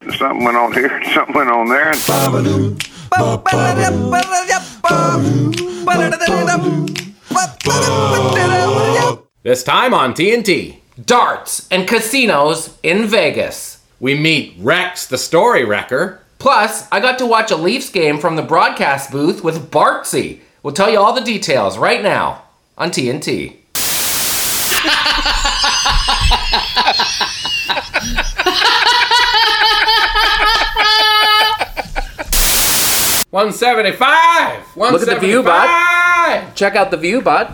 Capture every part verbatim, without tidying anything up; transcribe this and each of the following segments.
something went on here, something went on there. This time on T N T, darts and casinos in Vegas. We meet Rex, the story wrecker. Plus, I got to watch a Leafs game from the broadcast booth with Bartsy. We'll tell you all the details right now on T N T. one seventy-five! one seventy-five! Look at the view, bud. Check out the view, bud.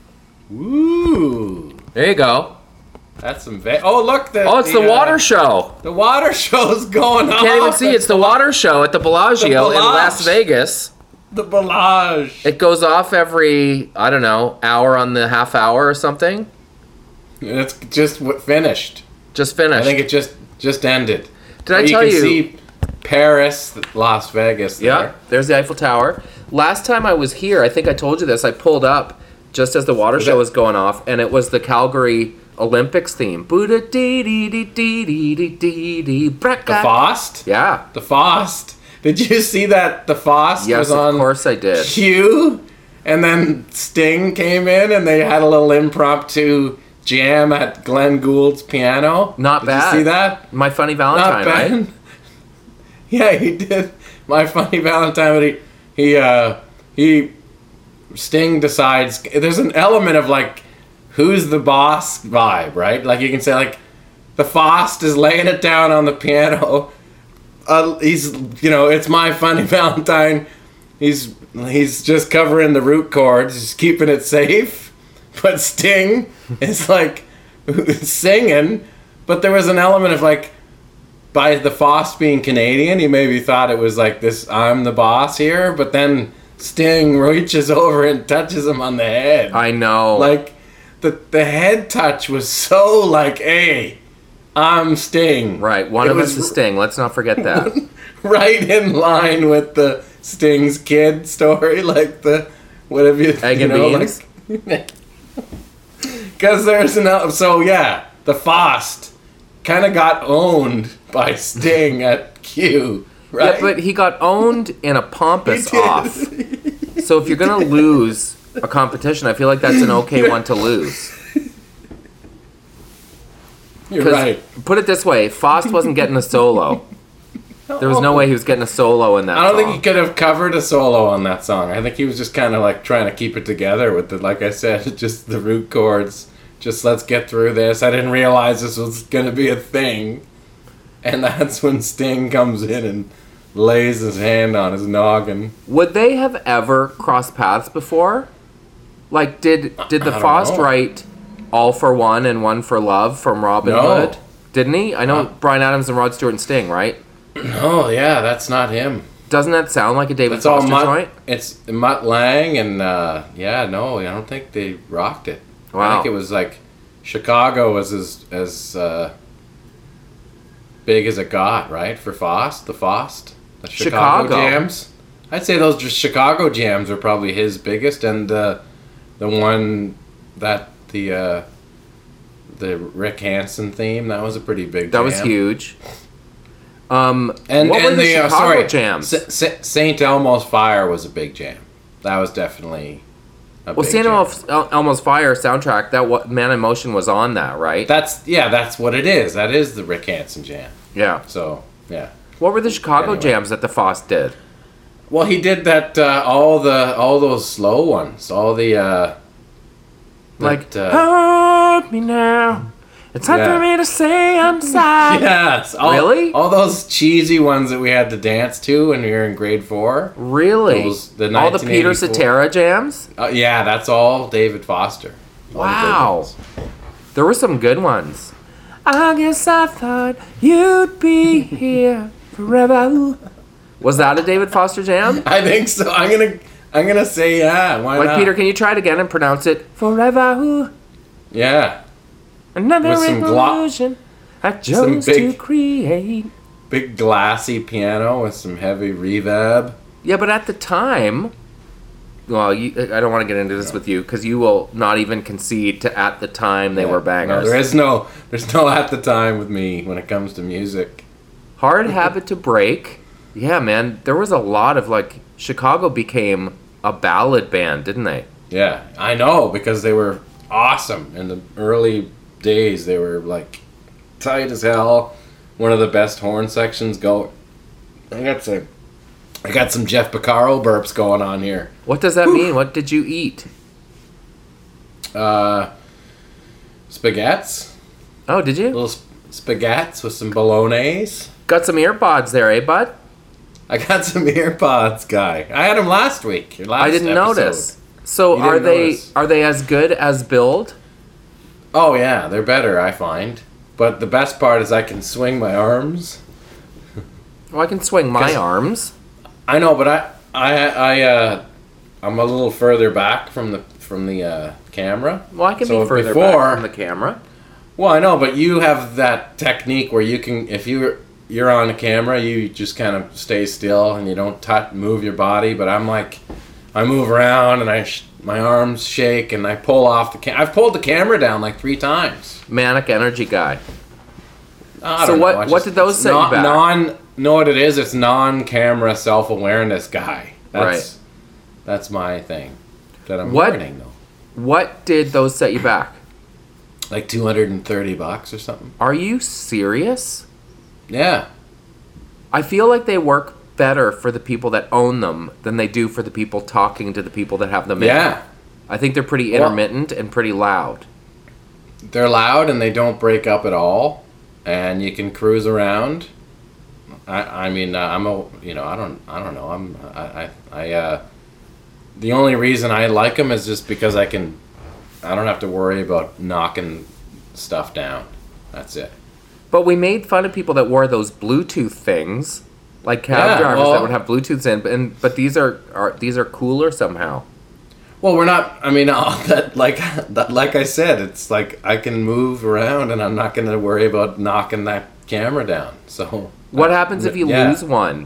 Ooh. There you go. That's some... Ve- oh, look. The, oh, it's the, the water uh, show. The water show's going on. You can't even see. It's the water show at the Bellagio the in Las Vegas. The Bellagio. It goes off every, I don't know, hour on the half hour or something. It's just finished. Just finished. I think it just just ended. Did I tell you? You can see Paris, Las Vegas there. Yeah, there's the Eiffel Tower. Last time I was here, I think I told you this, I pulled up just as the water was show that? was going off, and it was the Calgary Olympics theme. The Faust? Yeah. The Faust. Did you see that the Faust yes, was on of course I did. Q? And then Sting came in and they had a little impromptu jam at Glenn Gould's piano. Not did bad. Did you see that? My Funny Valentine, Not bad. Right? Yeah, he did. My Funny Valentine, but he, he, uh, he, Sting decides, there's an element of like, who's the boss vibe, right? Like you can say like, the Faust is laying it down on the piano. Uh, he's, you know, it's My Funny Valentine. He's he's just covering the root chords, just keeping it safe. But Sting is like singing. But there was an element of like, by the Faust being Canadian, he maybe thought it was like this, I'm the boss here. But then Sting reaches over and touches him on the head. I know. Like, the the head touch was so like, hey, I'm Sting. Right, one it of was us is Sting. Let's not forget that. Right in line with the Sting's kid story, like the whatever you Egg you and know, beans. Because there's an so yeah, the Faust kind of got owned by Sting at Q. Right? Yeah, but he got owned in a pompous off. So if you're gonna lose a competition, I feel like that's an okay one to lose. You're right. Put it this way, Faust wasn't getting a solo. There was no way he was getting a solo in that I don't song. think he could have covered a solo on that song. I think he was just kind of like trying to keep it together with the, like I said, just the root chords. Just let's get through this. I didn't realize this was going to be a thing. And that's when Sting comes in and lays his hand on his noggin. Would they have ever crossed paths before? Like, did did the Faust write All for One and One for Love from Robin No. Hood? Didn't he? I know Uh, Bryan Adams and Rod Stewart and Sting, right? Oh, yeah, that's not him. Doesn't that sound like a David It's all Foster Mutt, joint? It's Mutt Lang and, uh, yeah, no, I don't think they rocked it. Wow. I think it was like Chicago was as, as uh, big as it got, right? For Faust, the Faust. The Chicago, Chicago. jams. I'd say those just Chicago jams were probably his biggest, and uh, the one that the uh, the Rick Hansen theme, that was a pretty big That jam. was huge. Um, And, what and were the, the, uh, Chicago sorry, jams? S- S- Saint Elmo's Fire was a big jam. That was definitely a well, big Saint jam. Elmo's, El- Elmo's Fire soundtrack, that what Man in Motion was on that, right? That's yeah, that's what it is. That is the Rick Hansen jam. yeah. So yeah. What were the Chicago Anyway. jams that the Faust did? Well, he did that. Uh, all the all those slow ones. All the uh, Like, that, uh, hold me now. It's time Yeah. for me to say I'm sorry. yes. All, Really? All those cheesy ones that we had to dance to when we were in grade four. Really? Those- the All the Peter nineteen eighty-four Cetera jams? Uh, yeah, that's all David Foster. All the big Wow. ones. There were some good ones. I guess I thought you'd be here forever. Was that a David Foster jam? I think so. I'm gonna I'm gonna say yeah. Why Like, not? Peter, can you try it again and pronounce it? Forever. Yeah. Another With some gla- illusion I some chose big- to create. Big glassy piano with some heavy reverb. Yeah, but at the time, well, you, I don't want to get into this with you because you will not even concede to at the time they Yeah. were bangers. No, there is no there's no at the time with me when it comes to music. Hard habit to break. Yeah, man. There was a lot of like Chicago became a ballad band, didn't they? Yeah, I know because they were awesome in the early days. They were like tight as hell. One of the best horn sections go. I got some. I got some Jeff Beccaro burps going on here. What does that mean? What did you eat? Uh, spaghettis. Oh, did you? Little sp- spaghettis with some bolognese. Got some earpods there, eh, bud? I got some earpods, guy. I had them last week. Your last I didn't episode. notice. So You are didn't they notice. are they as good as billed? Oh yeah, they're better, I find. But the best part is I can swing my arms. Well, I can swing my 'Cause- arms. I know, but I, I, I, uh, I'm a little further back from the from the uh, camera. Well, I can So be further before- back from the camera. Well, I know, but you have that technique where you can, if you you're on the camera, you just kind of stay still and you don't touch, move your body. But I'm like, I move around and I, sh- my arms shake and I pull off the. Cam- I've pulled the camera down like three times. Manic energy guy. I So don't what- know, I what just- did those it's set you non- back? Non, know what it is? It's non-camera self-awareness guy. That's, Right. That's my thing that I'm What- learning though. What did those set you back? Like two hundred thirty bucks or something. Are you serious? Yeah. I feel like they work better for the people that own them than they do for the people talking to the people that have them in. Yeah. I think they're pretty Well- intermittent and pretty loud. They're loud and they don't break up at all, and you can cruise around. I I mean uh, I'm a you know I don't I don't know I'm I I, I uh, the only reason I like them is just because I can I don't have to worry about knocking stuff down. That's it. But we made fun of people that wore those Bluetooth things, like cab Yeah, drivers well- that would have Bluetooths in. But and, but these are, are these are cooler somehow. Well, we're not. I mean, all that like that, like I said, it's like I can move around and I'm not going to worry about knocking that camera down. So What uh, happens if you yeah. lose one?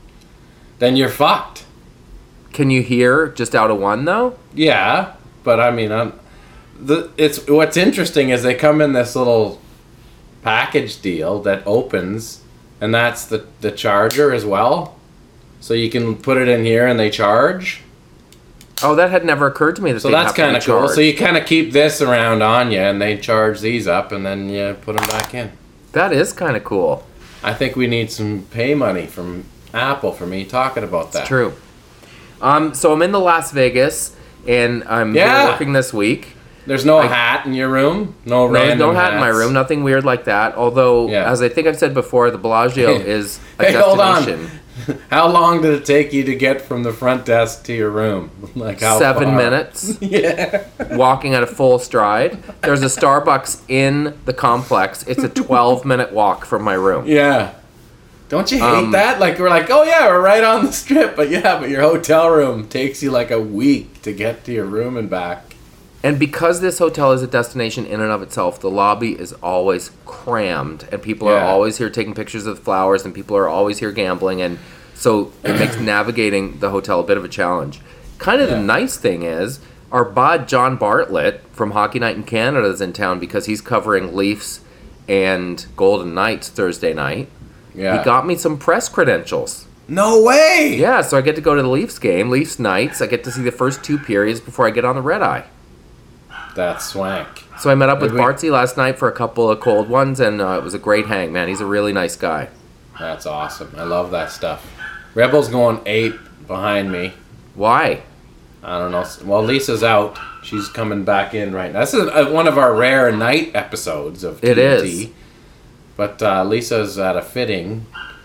Then you're fucked. Can you hear just out of one though? Yeah, but I mean, I'm, the it's what's interesting is they come in this little package deal that opens, and that's the the charger as well. So you can put it in here and they charge. Oh, that had never occurred to me. That So they'd that's have to be kind of cool. charged. So you kind of keep this around on you, and they charge these up, and then you put them back in. That is kind of cool. I think we need some pay money from Apple for me talking about that. It's true. Um, so I'm in the Las Vegas, and I'm here Yeah. working this week. There's no I- hat in your room. No, No, there's random no hat in my hats? room. Nothing weird like that. Although, Yeah. as I think I've said before, the Bellagio is a Hey, hold on. destination. How long did it take you to get from the front desk to your room? Like how Seven far? minutes. Yeah. Walking at a full stride. There's a Starbucks in the complex. It's a twelve minute walk from my room. Yeah. Don't you hate Um, that? Like we're like, oh yeah, we're right on the strip, but yeah, but your hotel room takes you like a week to get to your room and back. And because this hotel is a destination in and of itself, the lobby is always crammed, and people are Yeah. always here taking pictures of the flowers, and people are always here gambling, and so it makes navigating the hotel a bit of a challenge. Kind of Yeah. the nice thing is, our bud John Bartlett from Hockey Night in Canada is in town because he's covering Leafs and Golden Knights Thursday night. Yeah. He got me some press credentials. No way. Yeah, so I get to go to the Leafs game, Leafs Knights. I get to see the first two periods before I get on the red eye. That's swank. So I met up with Wait, wait. Bartsy last night for a couple of cold ones, and uh, it was a great hang, man. He's a really nice guy. That's awesome. I love that stuff. Rebel's going ape behind me. Why? I don't know. Well, Lisa's out. She's coming back in right now. This is uh, one of our rare night episodes of T N T. It is. But uh, Lisa's at a fitting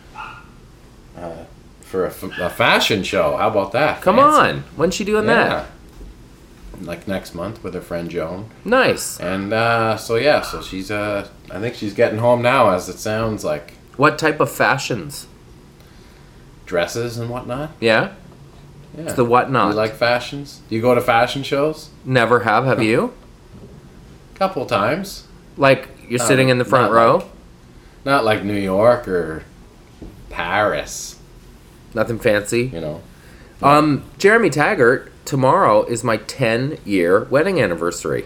uh, for a, f- a fashion show. How about that? Come Fancy. on. When's she doing Yeah. that? Like next month with her friend Joan. Nice. And uh, so, yeah, so she's, uh, I think she's getting home now, as it sounds like. What type of fashions? Dresses and whatnot. Yeah? Yeah. It's the whatnot. You like fashions? Do you go to fashion shows? Never have, have you? Couple times. Like, you're Not- sitting in the front not row? like- Not like New York or Paris, Nothing fancy? you know. Um, Jeremy Taggart, tomorrow is my ten-year wedding anniversary.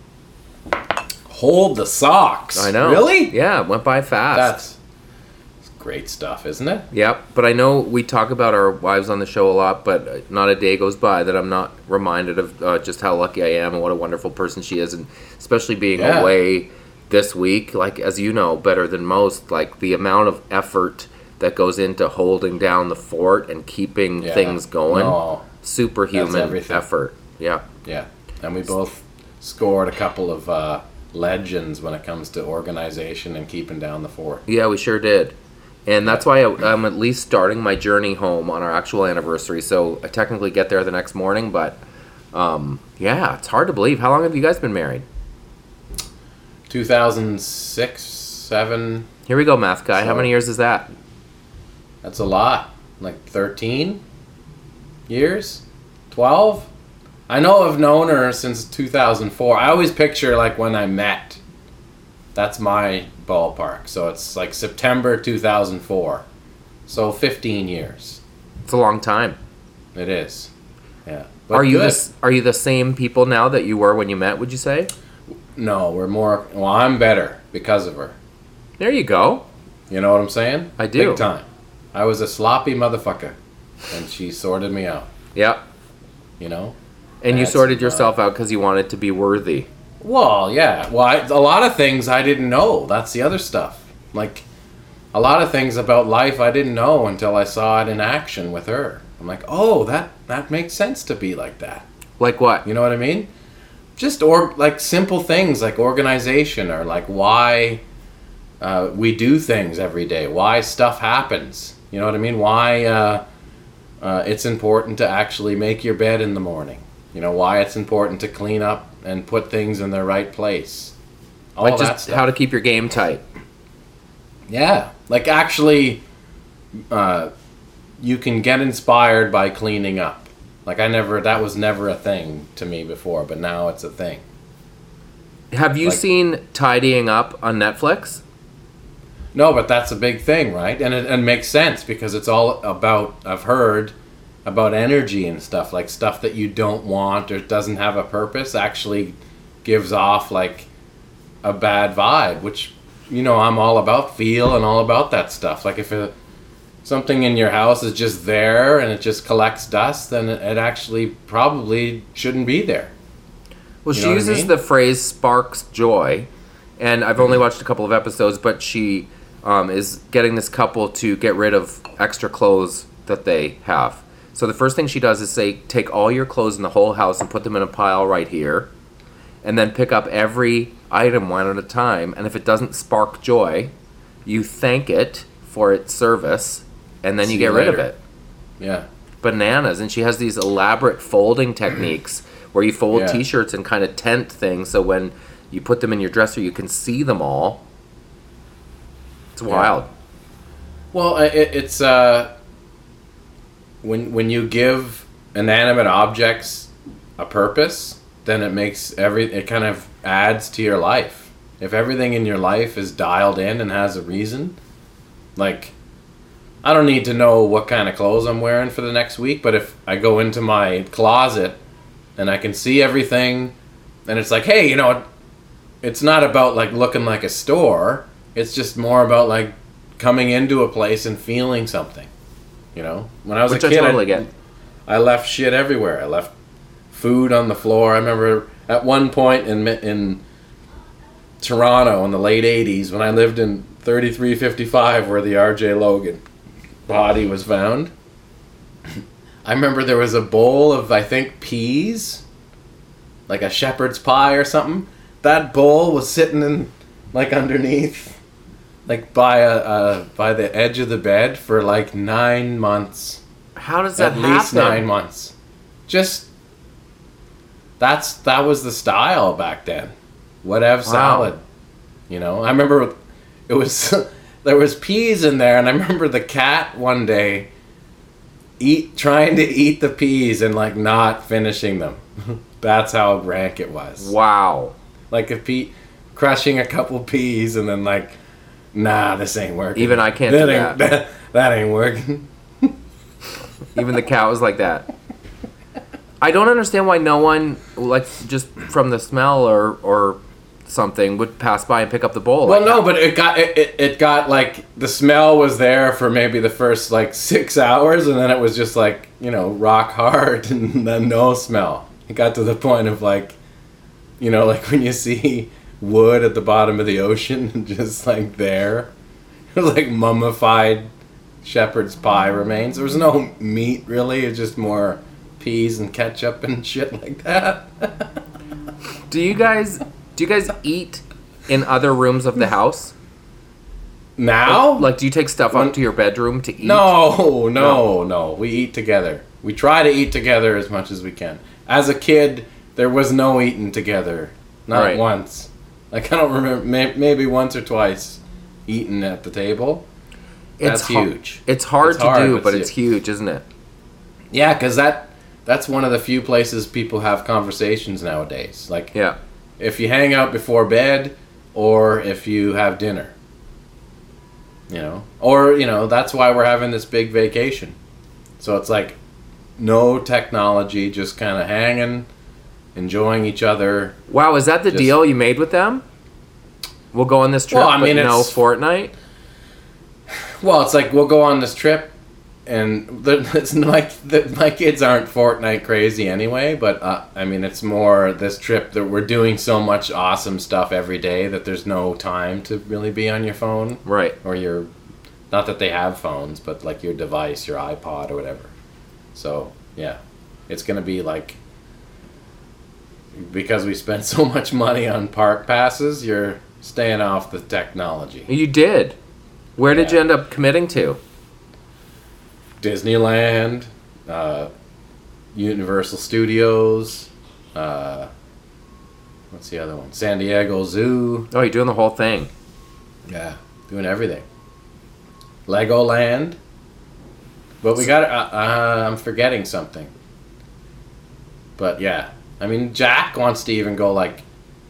Hold the socks. I know. Really? Yeah, it went by fast. That's great stuff, isn't it? Yep, but I know we talk about our wives on the show a lot, but not a day goes by that I'm not reminded of uh, just how lucky I am and what a wonderful person she is, and especially being Yeah. away this week, like, as you know better than most, like the amount of effort that goes into holding down the fort and keeping Yeah. things going. No. Superhuman That's everything. effort. Yeah. Yeah, and we both scored a couple of uh, legends when it comes to organization and keeping down the fort. Yeah, we sure did. And that's why I, I'm at least starting my journey home on our actual anniversary. So I technically get there the next morning, but um, yeah, it's hard to believe. How long have you guys been married? two thousand six, seven. Here we go, math guy. How So- many years is that? That's a lot. Like thirteen years? twelve? I know I've known her since two thousand four. I always picture like when I met. That's my ballpark. So it's like September two thousand four. So fifteen years. It's a long time. It is. Yeah. But Are you good. the, are you the same people now that you were when you met, would you say? No, we're more. Well, I'm better because of her. There you go. You know what I'm saying? I do. Big time. I was a sloppy motherfucker, and she sorted me out. Yep. You know? And you That's sorted not- yourself out because you wanted to be worthy. Well, yeah. Well, I, a lot of things I didn't know. That's the other stuff. Like, a lot of things about life I didn't know until I saw it in action with her. I'm like, oh, that that makes sense to be like that. Like what? You know what I mean? Just or like simple things like organization or like why uh, we do things every day, why stuff happens. You know what I mean? Why uh, uh, it's important to actually make your bed in the morning. You know, why it's important to clean up and put things in their right place. All Like that just stuff. how to keep your game tight. Yeah, like actually, uh, you can get inspired by cleaning up. Like I never, that was never a thing to me before, but now it's a thing. Have you Like- seen Tidying Up on Netflix? No, but that's a big thing, right? And it, and makes sense because it's all about, I've heard, about energy and stuff. Like stuff that you don't want or doesn't have a purpose actually gives off like a bad vibe, which, you know, I'm all about feel and all about that stuff. Like if a, something in your house is just there and it just collects dust, then it, it actually probably shouldn't be there. Well, You she know what I uses mean? the phrase sparks joy, and I've only watched a couple of episodes, but she um, is getting this couple to get rid of extra clothes that they have. So the first thing she does is say, take all your clothes in the whole house and put them in a pile right here, and then pick up every item one at a time, and if it doesn't spark joy, you thank it for its service, and then you See get you rid of later. it. Yeah. Bananas. And she has these elaborate folding techniques where you fold Yeah. t-shirts and kind of tent things so when you put them in your dresser you can see them all. It's wild. Well, it, it's uh, when when you give inanimate objects a purpose, then it makes every it kind of adds to your life. If everything in your life is dialed in and has a reason, like I don't need to know what kind of clothes I'm wearing for the next week, but if I go into my closet and I can see everything, and it's like, hey, you know, it's not about like looking like a store. It's just more about like coming into a place and feeling something. You know, when I was Which a I kid, totally I, get. I left shit everywhere. I left food on the floor. I remember at one point in in Toronto in the late eighties when I lived in thirty-three fifty-five where the R J Logan body was found. I remember there was a bowl of, I think, peas, like a shepherd's pie or something. That bowl was sitting in, like, underneath, like, by a, uh, by the edge of the bed for, like, nine months. How does that At happen? least nine months. Just, that's, that was the style back then. Whatever salad. You know, I remember it was, there was peas in there, and I remember the cat one day eat trying to eat the peas and like not finishing them. That's how rank it was. Wow. Like a pea, crushing a couple peas and then like, nah, this ain't working. Even I can't that do ain't, that. that. That ain't working. Even the cat was like that. I don't understand why no one, like, just from the smell or or something would pass by and pick up the bowl. Well, Like, no, but it got it, it, it got like the smell was there for maybe the first like six hours, and then it was just like, you know, rock hard, and then no smell. It got to the point of like, you know, like when you see wood at the bottom of the ocean, and just like there, it was like mummified shepherd's pie remains. There was no meat really. It was just more peas and ketchup and shit like that. do you guys do you guys eat in other rooms of the house? Now, Like, like do you take stuff When- up to your bedroom to eat? No, no, no. We eat together. We try to eat together as much as we can. As a kid, there was no eating together. Not Right. once. Like, I don't remember, may, maybe once or twice eating at the table. That's har- huge. It's hard It's to hard, do, but but it's it's huge, isn't it? Yeah, because that, that's one of the few places people have conversations nowadays. Like, Yeah. if you hang out before bed or if you have dinner. You know? Or, you know, that's why we're having this big vacation. So it's like no technology, just kind of hanging, enjoying each other. Wow, is that the Just- deal you made with them? We'll go on this trip, Well, I mean, but no it's- Fortnite? Well, it's like we'll go on this trip, and the, it's like the, my kids aren't Fortnite crazy anyway. But uh, I mean, it's more this trip that we're doing so much awesome stuff every day that there's no time to really be on your phone Right. or your. Not that they have phones, but like your device, your iPod or whatever. So yeah, it's gonna be like because we spent so much money on park passes. You're staying off the technology. You did. Where did Yeah. you end up committing to? Disneyland, uh, Universal Studios, uh, what's the other one? San Diego Zoo. Oh, you're doing the whole thing. Yeah, doing everything. Legoland. But we got. Uh, uh, I'm forgetting something. But yeah, I mean, Jack wants to even go like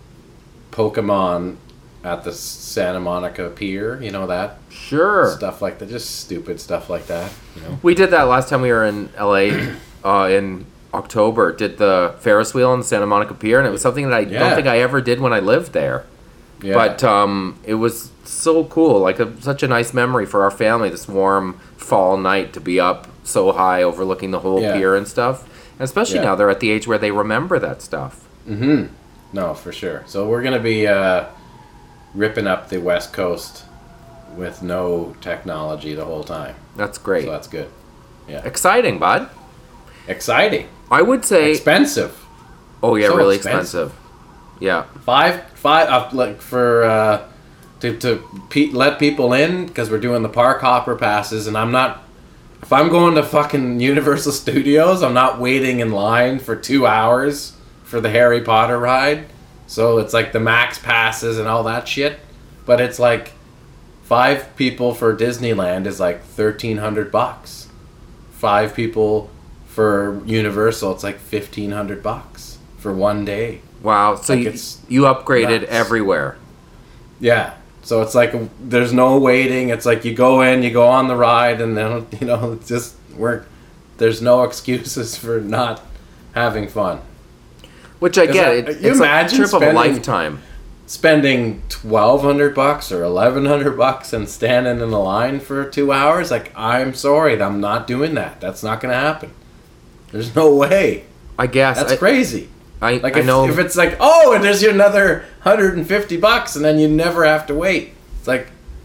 Pokemon at the Santa Monica Pier. You know that Sure. stuff like that, just stupid stuff like that. You know. We did that last time we were in L A uh, in October. Did the Ferris wheel on the Santa Monica Pier, and it was something that I Yeah. don't think I ever did when I lived there. Yeah. But um, it was so cool, like a, such a nice memory for our family. This warm fall night to be up so high, overlooking the whole Yeah. pier and stuff. And especially Yeah. now they're at the age where they remember that stuff. Mm-hmm. No, for sure. So we're gonna be uh, ripping up the West Coast with no technology the whole time. That's great. So that's good. Yeah. Exciting, bud. Exciting. I would say. Expensive. Oh yeah, so really expensive. expensive. Yeah. Five, five, uh, like for uh, to to pe- let people in because we're doing the park hopper passes, and I'm not. If I'm going to fucking Universal Studios, I'm not waiting in line for two hours for the Harry Potter ride. So it's like the max passes and all that shit. But it's like five people for Disneyland is like thirteen hundred bucks. Five people for Universal, it's like fifteen hundred bucks for one day. Wow. So Like you, it's you upgraded nuts. everywhere. Yeah. So it's like there's no waiting. It's like you go in, you go on the ride, and then you know it's just we're there's no excuses for not having fun. Which I 'Cause get. I- It, you it's like a imagine trip of a spending- lifetime. Spending twelve hundred bucks or eleven hundred bucks and standing in a line for two hours, like I'm sorry, I'm not doing that. That's not gonna happen. There's no way. I guess. That's I, crazy. I, Like I if, know. if it's like, oh, and there's your another hundred and fifty bucks, and then you never have to wait. It's like,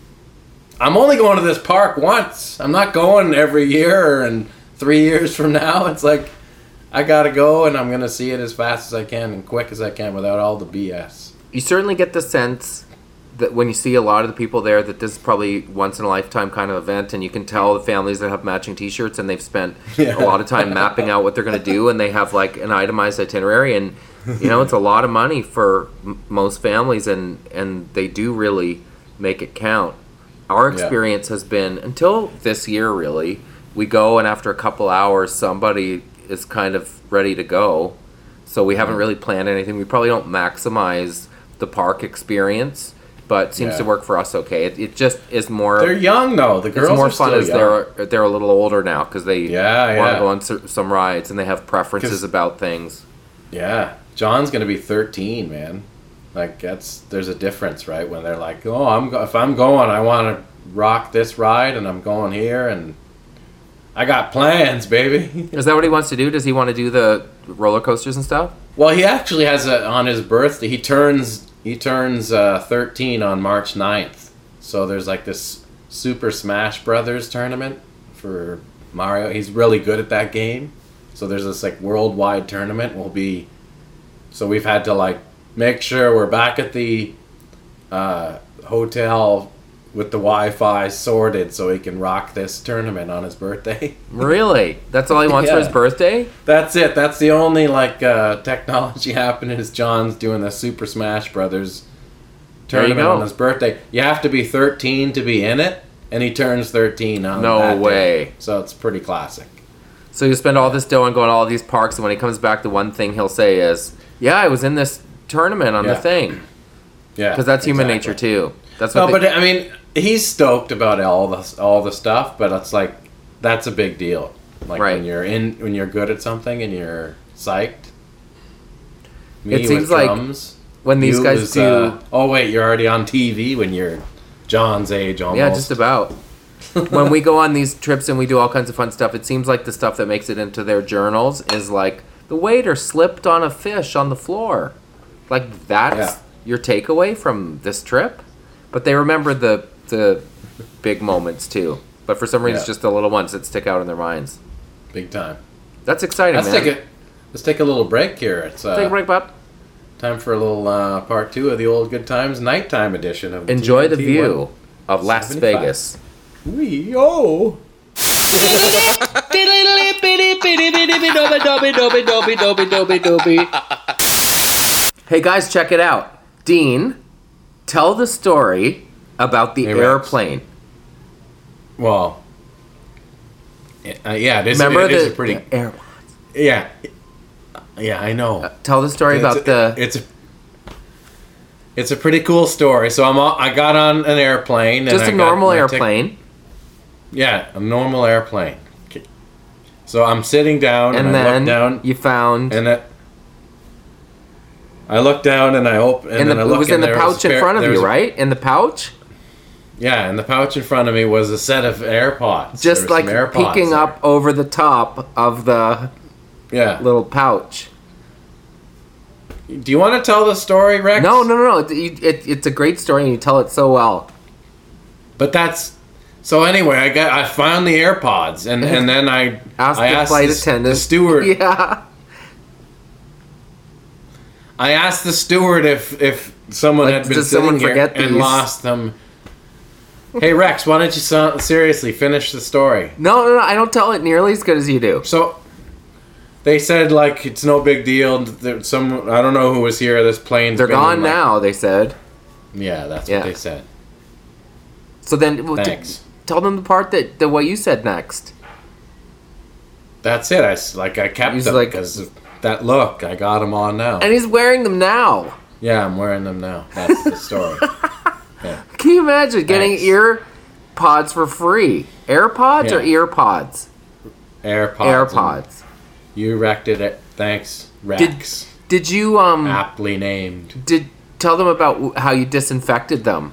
I'm only going to this park once. I'm not going every year and three years from now. It's like, I gotta go, and I'm gonna see it as fast as I can and quick as I can without all the B S. you certainly get the sense that when you see a lot of the people there that this is probably once in a lifetime kind of event, and you can tell the families that have matching t-shirts and they've spent Yeah. a lot of time mapping out what they're going to do, and they have like an itemized itinerary, and you know it's a lot of money for m- most families, and and they do really make it count. Our Yeah. experience has been, until this year really, we go and after a couple hours somebody is kind of ready to go, so we haven't really planned anything. We probably don't maximize the park experience, but seems Yeah. to work for us okay. It, it just is more. They're young though. The girls it's more are fun still as young. they're they're a little older now because they Yeah, want to yeah. go on s- some rides and they have preferences 'Cause- about things. Yeah, John's gonna be thirteen, man. Like that's there's a difference, right? When they're like, oh, I'm go- if I'm going, I want to rock this ride, and I'm going here, and I got plans, baby. Is that what he wants to do? Does he want to do the roller coasters and stuff? Well, he actually has a on his birthday. He turns he turns uh, thirteen on March ninth. So there's like this Super Smash Brothers tournament for Mario. He's really good at that game. So there's this like worldwide tournament. We'll be so we've had to like make sure we're back at the uh, hotel with the Wi-Fi sorted so he can rock this tournament on his birthday. Really? That's all he wants for Yeah. his birthday? That's it. That's the only like uh, technology happening is John's doing the Super Smash Brothers There you tournament go. on his birthday. You have to be thirteen to be in it, and he turns thirteen on No that day. way. So it's pretty classic. So you spend all this dough and go to all these parks, and when he comes back, the one thing he'll say is, "Yeah, I was in this tournament on the Yeah. thing," Yeah, because that's human exactly. nature too. That's what. No, they- but I mean, he's stoked about all the all the stuff, but it's like that's a big deal. Like Right. when you're in, when you're good at something and you're psyched. Me It with seems like drums, when these you guys is, do, uh, oh wait, you're already on T V when you're John's age almost. yeah, just about. When we go on these trips and we do all kinds of fun stuff, it seems like the stuff that makes it into their journals is like the waiter slipped on a fish on the floor. Like that's Yeah. your takeaway from this trip. But they remember the the big moments too. But for some reason, it's Yeah. just the little ones that stick out in their minds. big time. That's exciting, Let's man. take a let's take a little break here. It's uh, Take a break, bud. time for a little uh, part two of the old good times nighttime edition of Enjoy the T N T view of Las seventy-five. Vegas. Wee oh. Hey guys, check it out. Dean, tell the story about the Hey, Rex. airplane. Well, uh, yeah, it is, Remember it is the, a pretty the air- yeah, yeah. I know. Tell the story It's about a, the. it's a it's a pretty cool story. So I'm all, I got on an airplane. Just and a I got normal my tic- airplane, yeah, a normal airplane. Okay. So I'm sitting down and, and I then look down you found. and it, I look down and I open and in then the, I it look was and in the there was pouch a in pair- front of there was you, a- right? In the pouch, Yeah, in the pouch in front of me was a set of AirPods. There just was like some AirPods peeking there. up over the top of the Yeah. little pouch. Do you want to tell the story, Rex? No, no, no, no. It, you- it, it's a great story, and you tell it so well. But that's so. Anyway, I got I found the AirPods, and and then I Ask I the asked flight the, attendant. the steward. Yeah. I asked the steward if if someone Like, had been does sitting someone here forget and these? lost them. Hey Rex, why don't you so, seriously finish the story? No, no, no. I don't tell it nearly as good as you do. So they said like it's no big deal. That some I don't know who was here. This plane's They're been gone in, like- now. They said. Yeah, that's Yeah. what they said. So then, well, t- Thanks. tell them the part that the what you said next. That's it. I s- like I kept He's them like- because of that look. I got them on now. And he's wearing them now. Yeah, I'm wearing them now. That's the story. Yeah. Can you imagine getting Thanks. ear pods for free? AirPods or Yeah. ear pods? AirPods. AirPods. You wrecked it. Thanks, Rex. Did you um Aptly named. did tell them about w- how you disinfected them?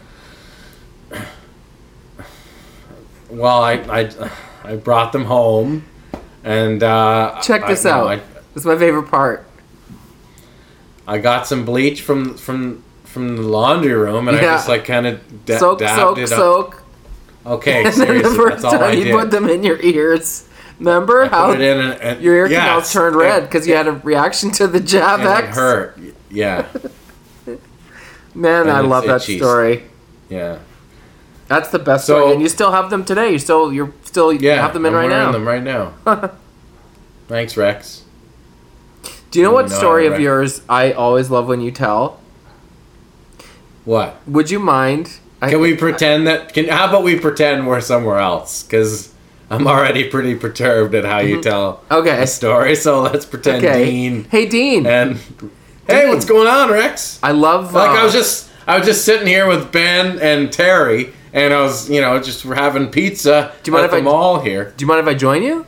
Well, I, I, I brought them home, and uh, Check I- this you know, out. This is my favorite part. I, I got some bleach from from from the laundry room, and I Yeah. just like kind of da- soak, dabbed soak, it up. soak. Okay, And then seriously, the first that's all I time did. you put them in your ears. Remember I how put it in, and, and your ear yeah, canals it's- turned it- red because you had a reaction to the Jab and it X? hurt. Yeah, Man, And I it's love that itchy. story. yeah, That's the best So- story, and you still have them today. You still, you're still, you yeah. have them in I'm right wearing now. them right now. Thanks, Rex. Do you know what No, story of right. yours I always love when you tell? What? Would you mind? I, Can we pretend that? Can how about we pretend we're somewhere else? Because I'm already pretty perturbed at how you tell Okay. a story. So let's pretend Okay. Dean Hey, Dean. and hey, what's going on, Rex? I love. Like uh, I was just I was just sitting here with Ben and Terry, and I was you know just having pizza Do you mind at if the I- mall here. Do you mind if I join you?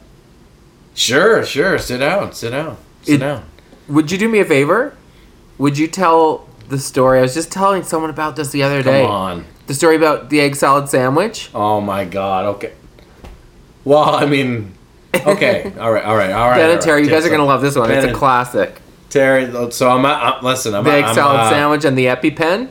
Sure, sure. Sit down. Sit down. Sit It- down. Would you do me a favor? Would you tell the story. I was just telling someone about this the other Come day. on. The story about the egg salad sandwich. Oh my God. Okay. Well, I mean, okay. All right. All right. All right. Ben all and Terry, right. you guys are So, gonna love this one. Ben It's a and- classic. Terry, so I'm, uh, listen, I'm, The egg I'm, salad uh, sandwich and the EpiPen.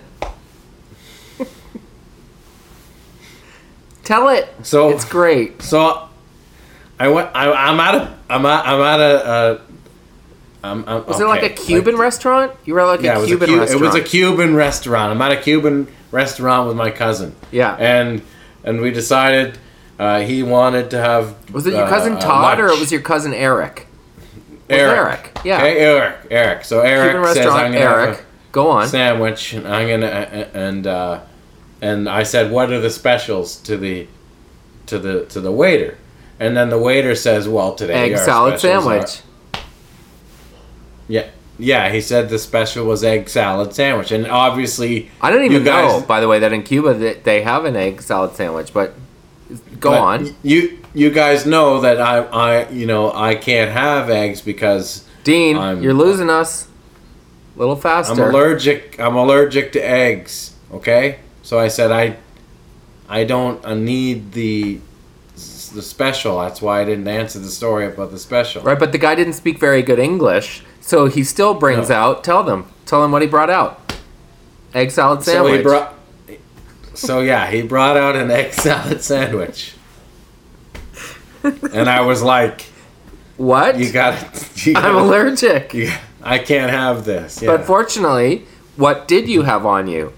Tell it. So It's great. So, I went. I, I'm at a. I'm at. I'm at a. Uh, I'm, I'm, Was it like a okay, Cuban restaurant? You were at like Yeah, it a was Cuban a Cu- restaurant. It was a Cuban restaurant. I'm at a Cuban restaurant with my cousin. Yeah. And and we decided uh, he wanted to have. Was it your uh, cousin uh, Todd or lunch. it was your cousin Eric? Was Eric? Eric, yeah. Okay, Eric. Eric. So Eric Cuban says restaurant. I'm gonna have Eric, go a on. sandwich, and I'm gonna and uh, and I said, what are the specials to the to the to the waiter? And then the waiter says, well, today Egg our salad specials sandwich. are- Yeah, yeah. He said the special was egg salad sandwich, and obviously I didn't you even guys- know, by the way, that in Cuba that they have an egg salad sandwich. But go but on, You you guys know that I I you know I can't have eggs because Dean. I'm- you're losing us. A little faster. I'm allergic. I'm allergic to eggs. Okay, so I said I I don't uh, need the the special. That's why I didn't answer the story about the special. Right, but the guy didn't speak very good English, so he still brings No. out. Tell them. Tell them what he brought out. Egg salad So sandwich. he brought. So yeah, he brought out an egg salad sandwich, and I was like, what? "You got it. I'm allergic. You, I can't have this." Yeah. But fortunately, what did you have on you?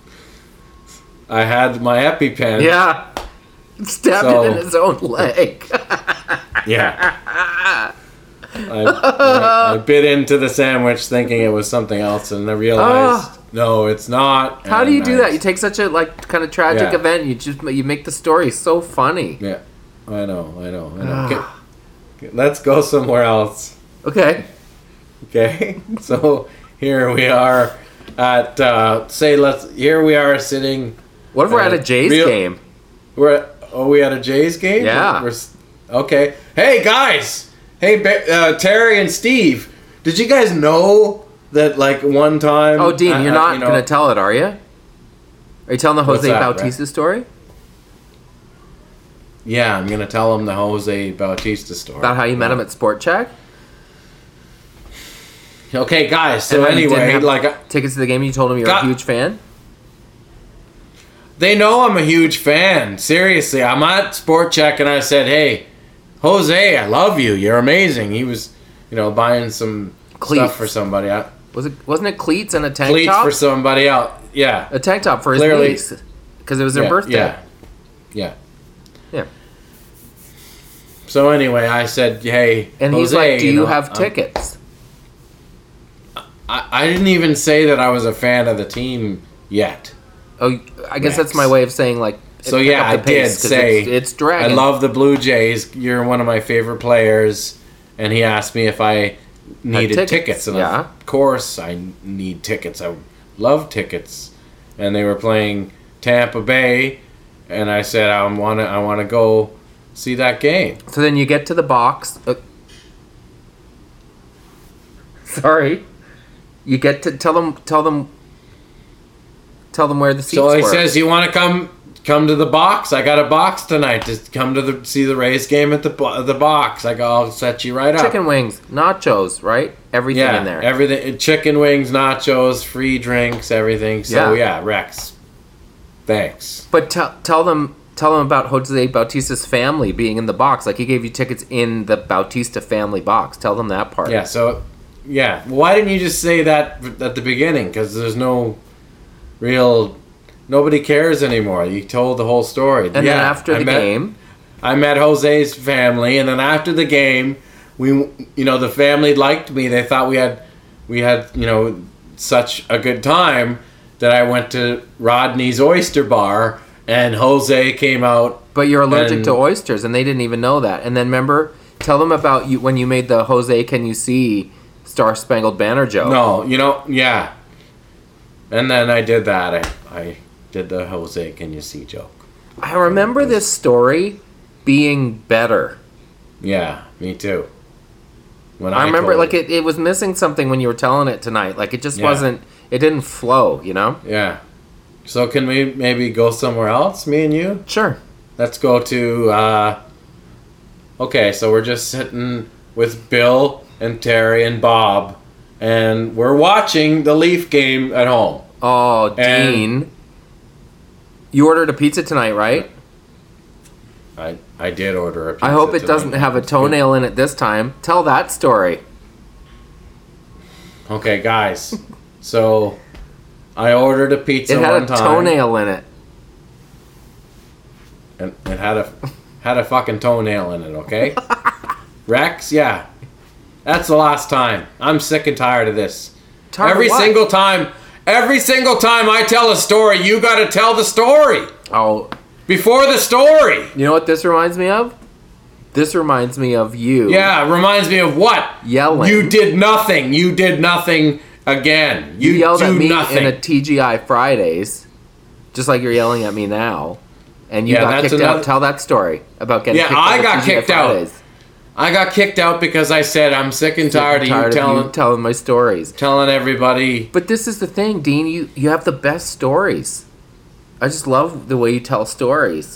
I had my EpiPen. Yeah. Stabbed So- it in his own leg. Yeah. I, I, I bit into the sandwich thinking it was something else, and I realized Ah. no, it's not. How do you and do I- that? You take such a like kind of tragic Yeah. event, you just you make the story so funny. Yeah, I know, I know, I know. Ah. Okay, okay, let's go somewhere else. Okay. Okay, so here we are at uh, say let's here we are sitting. What if we're Uh, at a Jays real- game? We're at, oh we at a Jays game. Yeah. We're, s- okay. Hey guys. Hey Ba- uh, Terry and Steve. Did you guys know that like one time? Oh, Dean, uh, you're uh, not you know- gonna tell it, are you? Are you telling the What's Jose that, Bautista story Yeah, I'm gonna tell him the Jose Bautista story. about how you met him at Sport Check? Okay, guys. So And how you didn't anyway, have like uh, tickets to the game, you told him you were Got- a huge fan. they know I'm a huge fan. Seriously, I'm at Sport Check and I said, "Hey, Jose, I love you. You're amazing." He was, you know, buying some Cleats. stuff for somebody. I, Was it wasn't it cleats and a tank cleats top? for somebody else. Yeah. A tank top for his Clearly- niece because it was their yeah, birthday. Yeah. Yeah. Yeah. So anyway, I said, "Hey, And he's Jose, like, "Do you, know, have I'm- tickets?" I, I didn't even say that I was a fan of the team yet. Oh, I guess Rex. that's my way of saying like. So pick yeah, up I the did pace, 'cause say it's, it's dragging. I love the Blue Jays. You're one of my favorite players, and he asked me if I needed tickets, tickets, and yeah. of course I need tickets. I love tickets, and they were playing Tampa Bay, and I said I want to I want to go see that game. So then you get to the box. Uh, sorry, you get to tell them, tell them, tell them where the seats So he were. says, "You want to come come to the box? I got a box tonight. Just come to the see the Rays game at the bo- the box. I go, I'll set you right up." Chicken wings, nachos, right? Everything Yeah, in there. everything. Chicken wings, nachos, free drinks, everything. So Yeah. yeah, Rex. Thanks. but tell tell them, tell them about Jose Bautista's family being in the box. Like he gave you tickets in the Bautista family box. Tell them that part. Yeah. So, yeah. Why didn't you just say that at the beginning? Because there's no real. Nobody cares anymore. You told the whole story. And yeah, then after I the met- game, I met Jose's family, and then after the game, we, you know, the family liked me. They thought we had, we had, you know, such a good time that I went to Rodney's Oyster Bar, and Jose came out. but you're allergic And- to oysters, and they didn't even know that. And then remember, tell them about you when you made the Jose Can You See Star Spangled Banner joke. No, you know, yeah. And then I did that. I, I did the Jose Can You See joke. I remember this story being better. Yeah, me too. When I remember told like it, it was missing something when you were telling it tonight. Like it just Yeah. wasn't It didn't flow, you know? Yeah. So can we maybe go somewhere else, me and you? Sure. Let's go to, uh... Okay, so we're just sitting with Bill and Terry and Bob, and we're watching the Leaf game at home. Oh, And- Dean. You ordered a pizza tonight, right? I I did order a pizza I hope it tonight. doesn't have a It's good. toenail in it this time. Tell that story. Okay, guys. So, I ordered a pizza It had one a time. toenail in it. And it had a had a fucking toenail in it, okay? Rex, yeah. That's the last time. I'm sick and tired of this. Tired of every what? single time, every single time I tell a story, you got to tell the story Oh, before the story. you know what this reminds me of? This reminds me of you. Yeah, it reminds me of what? Yelling. You did nothing. You did nothing again. You, You yelled do at me nothing. in a T G I Fridays, just like you're yelling at me now. And you Yeah, got that's kicked another- out. Tell that story about getting Yeah, kicked out. I of got T G I kicked out. Fridays. I got kicked out because I said I'm sick and tired, I'm of you telling you telling my stories. telling everybody. But this is the thing, Dean. You you have the best stories. I just love the way you tell stories.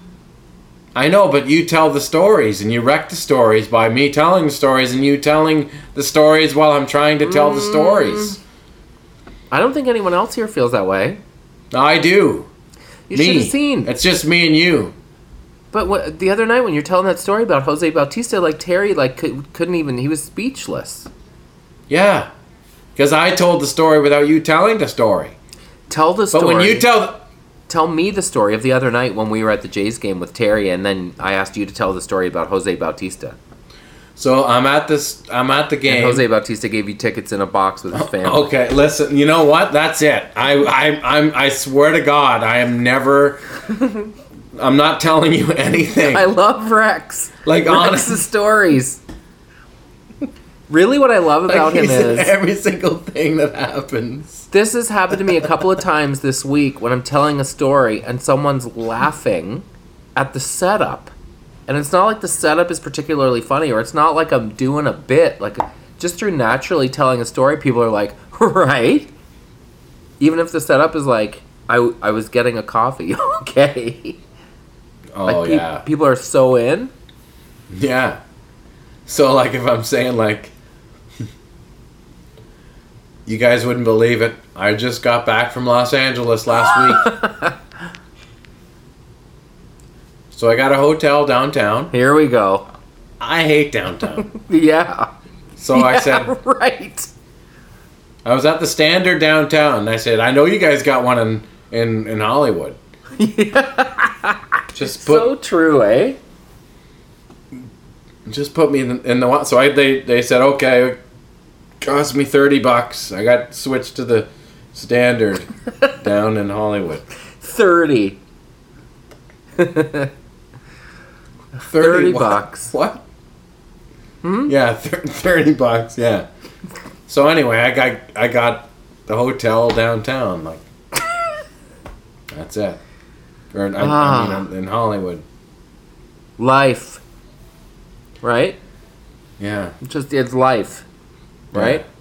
I know, but you tell the stories, and you wreck the stories by me telling the stories, and you telling the stories while I'm trying to tell the stories. I don't think anyone else here feels that way. I do. You me. should have seen. It's just me and you. But what, the other night when you're telling that story about Jose Bautista, like Terry, like could, couldn't even. He was speechless. Yeah, because I told the story without you telling the story. Tell the But story. when you tell, Tell me the story of the other night when we were at the Jays game with Terry, and then I asked you to tell the story about Jose Bautista. so I'm at this. I'm at the And game. Jose Bautista gave you tickets in a box with his family. Okay, listen. You know what? That's it. I, I, I'm. I swear to God, I am never. I'm not telling you anything. I love Rex. Like, honest- Rex's stories. Really, what I love Like, about him he said is every single thing that happens. this has happened to me a couple of times this week when I'm telling a story and someone's laughing at the setup. And it's not like the setup is particularly funny, or it's not like I'm doing a bit. Like, just through naturally telling a story, people are like, right? Even if the setup is like, I, I was getting a coffee, okay. Oh Like, pe- yeah, people are so in. yeah. So like, if I'm saying like, you guys wouldn't believe it. I just got back from Los Angeles last week. So I got a hotel downtown. Here we go. I hate downtown. Yeah. So I Yeah, said, right. I was at the Standard downtown, and I said, I know you guys got one in, in, in Hollywood. Just put So true, eh? just put me in the, in the one. So I they, they said, okay, it cost me thirty bucks. I got switched to the Standard down in Hollywood. thirty. thirty, thirty what? bucks. What? Hmm? Yeah, thir- thirty bucks. Yeah. So anyway, I got I got the hotel downtown. Like that's it. Or I, Ah. I mean, in Hollywood. Life. Right? Yeah. Just, it's life. Right? Yeah.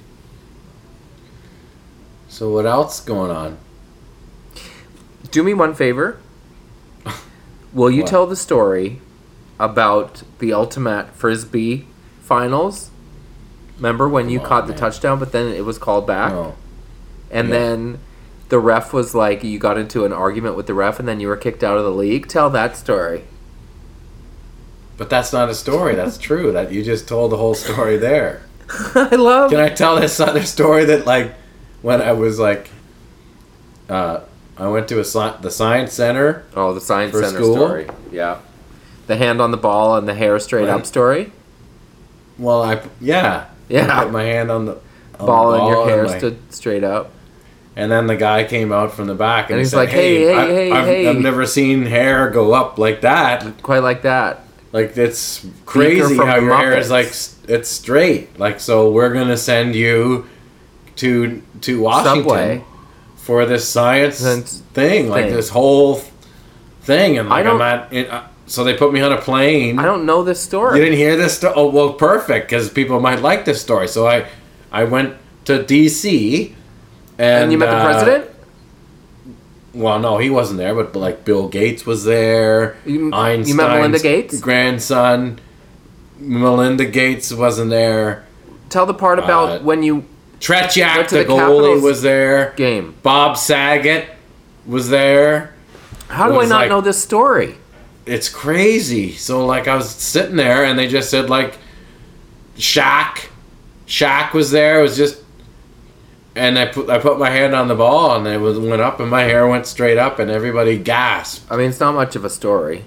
So what else going on? Do me one favor. Will you What? tell the story about the Ultimate Frisbee finals? Remember when you Come on, caught the man. touchdown, but then it was called back? Oh. And Yeah. then the ref was like, you got into an argument with the ref, and then you were kicked out of the league? Tell that story. But that's not a story. That's true. That you just told the whole story there. I love Can I tell this other story that like when I was like uh I went to a sci- the science center. Oh, the Science For Center school? story. Yeah. The hand on the ball and the hair straight Right. up story. Well, I yeah. Yeah. I put my hand on the on Ball the and your hair and, my- stood straight up. and then the guy came out from the back and, And he he's said, like, "Hey, hey, I, hey, I've, hey." I've never seen hair go up like that. Quite like that. Like it's crazy from how the your hair is Muppets. like s- it's straight. Like so, we're gonna send you to to Washington Subway. for this science Science thing, like thing. this whole thing, and I like I'm don't- at. It, uh, so they put me on a plane. I don't know this You story. didn't hear this story? Oh well, perfect, because people might like this story. So I I went to D C And, And you met the uh, president? Well, no, he wasn't there, but like Bill Gates was there. You- you Einstein's met Melinda Gates? grandson. Melinda Gates wasn't there. Tell the part about Uh, when you Tretiak, Went to the the goalie, Capitals was there. game. Bob Saget was there. How It do I was not like- know this story? It's crazy. So like I was sitting there and they just said like Shaq. Shaq was there. It was just and I put I put my hand on the ball and it was, went up and my hair went straight up and everybody gasped. I mean, it's not much of a story.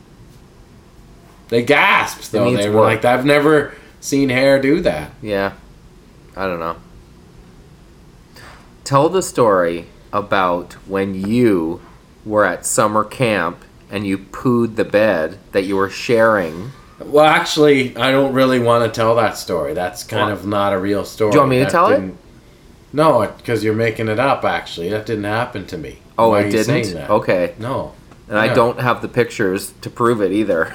They gasped though. needs They were work. like, I've never seen hair do that. Yeah. I don't know. Tell the story about when you were at summer camp and you pooed the bed that you were sharing. Well, actually, I don't really want to tell that story. That's kind What? of not a real story. Do you want me to That tell it? didn't- No, because you're making it up. Actually, that didn't happen to me. Oh, Why it are you saying didn't? that? Okay. No. And I Yeah. don't have the pictures to prove it either.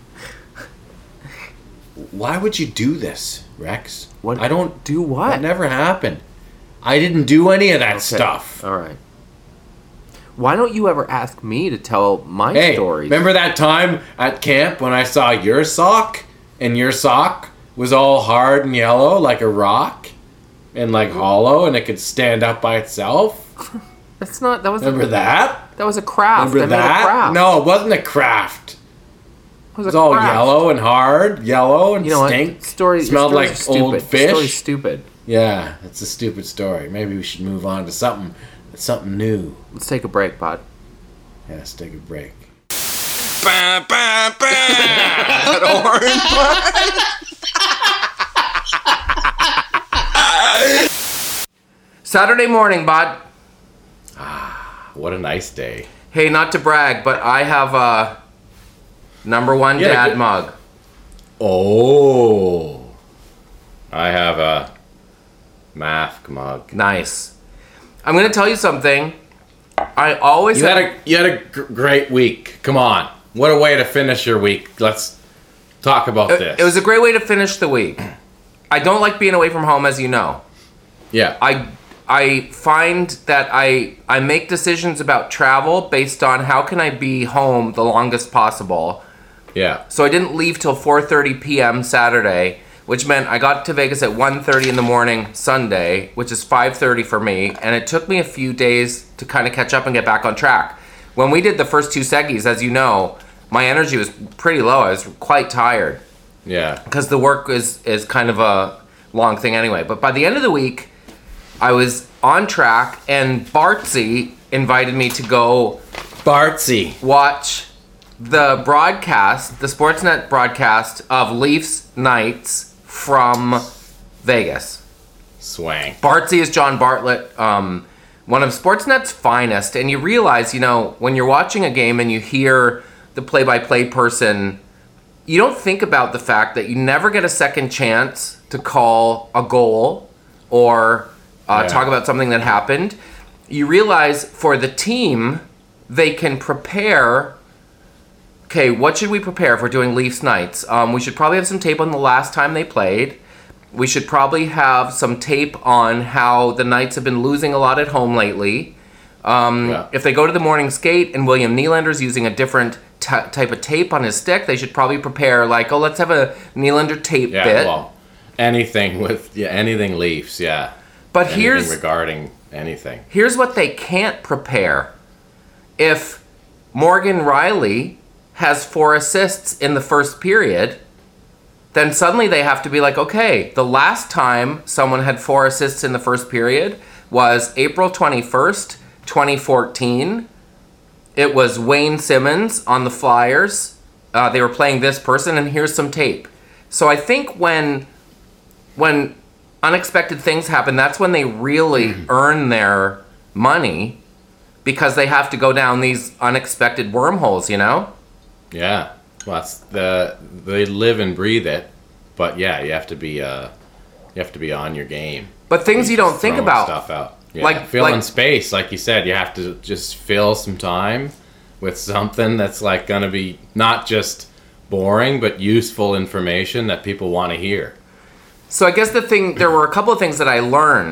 Why would you do this, Rex? What- I don't. Do what? That never happened. I didn't do any of that Okay. stuff. All right. Why don't you ever ask me to tell my Hey, stories? remember that time at camp when I saw your sock and your sock was all hard and yellow like a rock and like hollow and it could stand up by itself? That's not. That was. Remember a, that? That was a craft. Remember I made a that? craft. No, it wasn't a craft. it was, It was a all craft. yellow and hard, yellow and You know stink. what? Story Smelled your like stories are old stupid. Your story's fish. stupid. Yeah, it's a stupid story. Maybe we should move on to something something new. Let's take a break, bud. Yeah, let's take a break. Bah, bah, bah. That orange bud. Saturday morning, bud. What a nice day. Hey, not to brag, but I have a number one Yeah, dad good- mug. Oh. I have a math mug. Nice. I'm gonna tell you something. I always You have, had a you had a gr- great week. Come on. What a way to finish your week. Let's talk about it, this. it was a great way to finish the week. I don't like being away from home, as you know. Yeah. I I find that I I make decisions about travel based on how can I be home the longest possible. Yeah. So I didn't leave till four thirty p.m. Saturday, which meant I got to Vegas at one thirty in the morning Sunday, which is five thirty for me, and it took me a few days to kind of catch up and get back on track. When we did the first two seggies, as you know, my energy was pretty low. I was quite tired Yeah. because the work is is kind of a long thing anyway. But by the end of the week, I was on track, and Bartsy invited me to go Bartsy. watch the broadcast, the Sportsnet broadcast of Leafs Knights from Vegas. Swank. Bartsy is John Bartlett, um, one of Sportsnet's finest, and you realize, you know, when you're watching a game and you hear the play-by-play person, you don't think about the fact that you never get a second chance to call a goal or uh, Yeah. talk about something that happened. You realize for the team, they can prepare. Okay, what should we prepare if we're doing Leafs Nights? Um, we should probably have some tape on the last time they played. We should probably have some tape on how the Knights have been losing a lot at home lately. Um, Yeah. If they go to the morning skate and William Nylander's using a different t- type of tape on his stick, they should probably prepare like, oh, let's have a Nylander tape Yeah, bit. well, anything with yeah, anything Leafs, yeah. but Anything here's regarding anything. here's what they can't prepare. If Morgan Riley has four assists in the first period, then suddenly they have to be like, okay, the last time someone had four assists in the first period was April twenty-first, twenty fourteen. It was Wayne Simmons on the Flyers. Uh, they were playing this person, and here's some tape. So I think when when unexpected things happen, that's when they really earn their money, because they have to go down these unexpected wormholes, you know? Yeah. Well, that's the they live and breathe it, but yeah, you have to be uh, you have to be on your game. But things you don't think Throwing about. stuff out. Yeah. Like- filling like- space, like you said, you have to just fill some time with something that's like gonna be not just boring, but useful information that people want to hear. So I guess the thing, there were a couple of things that I learned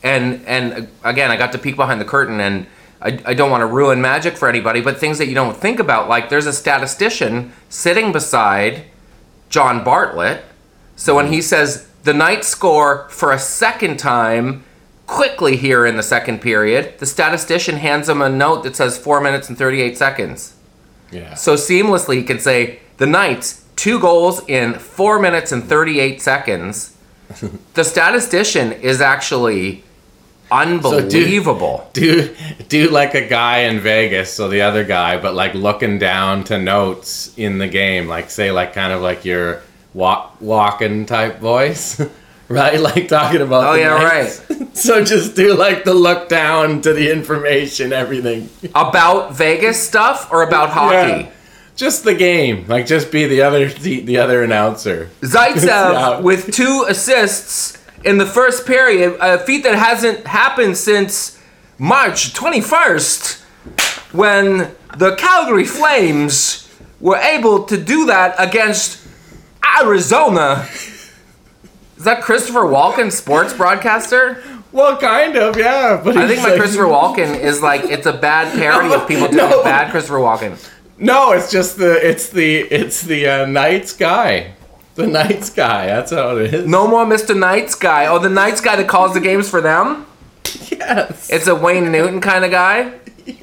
And and again, I got to peek behind the curtain, and I, I don't want to ruin magic for anybody, but things that you don't think about, like there's a statistician sitting beside John Bartlett. So when he says the Knights score for a second time quickly here in the second period, the statistician hands him a note that says four minutes and thirty-eight seconds. Yeah. So seamlessly he can say, the Knights, two goals in four minutes and thirty-eight seconds. The statistician is actually unbelievable. So do, do do like a guy in Vegas, so the other guy, but like looking down to notes in the game, like say like kind of like your walk walking type voice, right? Like talking about. Oh the yeah, Knights. right. So just do like the look down to the information, everything About Vegas stuff or about hockey. Yeah. Just the game, like just be the other the, the other announcer. Zaitsev Yeah. with two assists in the first period, a feat that hasn't happened since March twenty-first, when the Calgary Flames were able to do that against Arizona. Is that Christopher Walken, sports broadcaster? Well, kind of, yeah. But I he's think my like- Christopher Walken is like, it's a bad parody of people doing No. bad Christopher Walken. No, it's just the it's the it's the uh, Knights guy, the Knights guy. That's how it is. No more Mister Knights guy. Oh, the Knights guy that calls the games for them? Yes. It's a Wayne Newton kind of guy?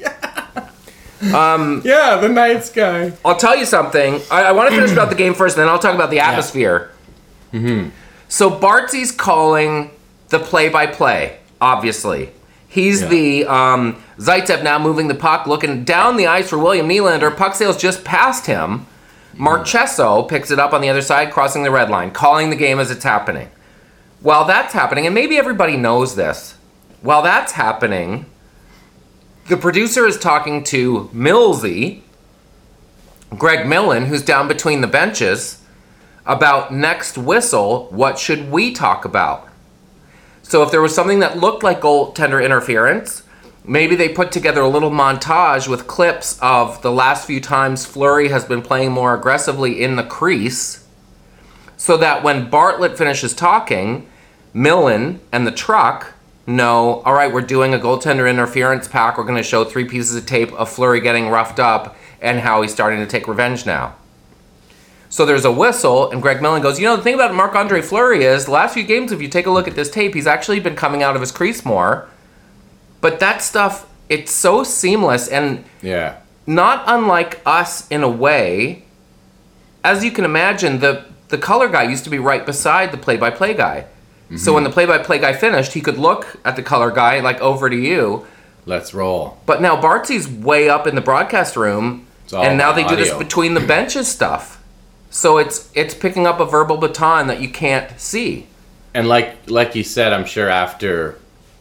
Yeah, the Knights guy. I'll tell you something. I, I want to finish about the game first, and then I'll talk about the atmosphere. Mm-hmm. So Bartsy's calling the play-by-play, obviously. He's Yeah. the um, Zaitsev now moving the puck, looking down the ice for William Nylander. Puck sails just past him. Marchesso picks it up on the other side, crossing the red line, calling the game as it's happening. While that's happening, and maybe everybody knows this, while that's happening, the producer is talking to Millsy, Greg Millen, who's down between the benches, about next whistle, what should we talk about? So if there was something that looked like goaltender interference, maybe they put together a little montage with clips of the last few times Fleury has been playing more aggressively in the crease, so that when Bartlett finishes talking, Millen and the truck know, all right, we're doing a goaltender interference pack. We're going to show three pieces of tape of Fleury getting roughed up and how he's starting to take revenge now. So there's a whistle, and Greg Millen goes, you know, the thing about Marc-Andre Fleury is, the last few games, if you take a look at this tape, he's actually been coming out of his crease more. But that stuff, it's so seamless, and Yeah. not unlike us in a way. As you can imagine, the, the color guy used to be right beside the play-by-play guy. Mm-hmm. So when the play-by-play guy finished, he could look at the color guy, like, over to you. Let's roll. But now Bartsy's way up in the broadcast room, It's all and now they do this audio. between the benches stuff. So it's it's picking up a verbal baton that you can't see. And like like you said, I'm sure after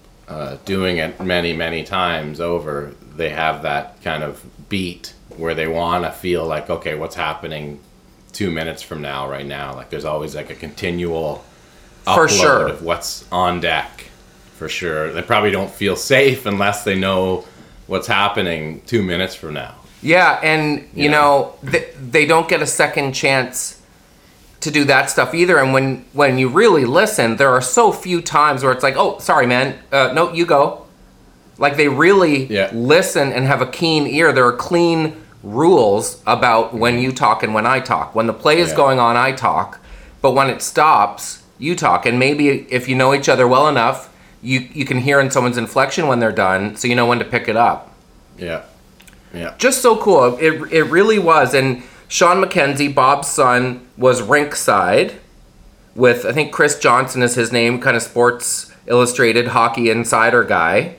uh, doing it many many times over, they have that kind of beat where they want to feel like, okay, what's happening two minutes from now, right now? Like there's always like a continual For upload sure. of what's on deck. For sure, they probably don't feel safe unless they know what's happening two minutes from now. Yeah, and you Yeah. know they, they don't get a second chance to do that stuff either. And when when you really listen, there are so few times where it's like, oh, sorry, man, uh, no, you go. Like they really Yeah. listen and have a keen ear. There are clean rules about when you talk and when I talk. When the play is Yeah. going on, I talk, but when it stops, you talk. And maybe if you know each other well enough, you you can hear in someone's inflection when they're done, so you know when to pick it up. Yeah, yeah. Just so cool. It it really was. And Sean McKenzie, Bob's son, was rinkside with, I think Chris Johnson is his name, kind of Sports Illustrated hockey insider guy.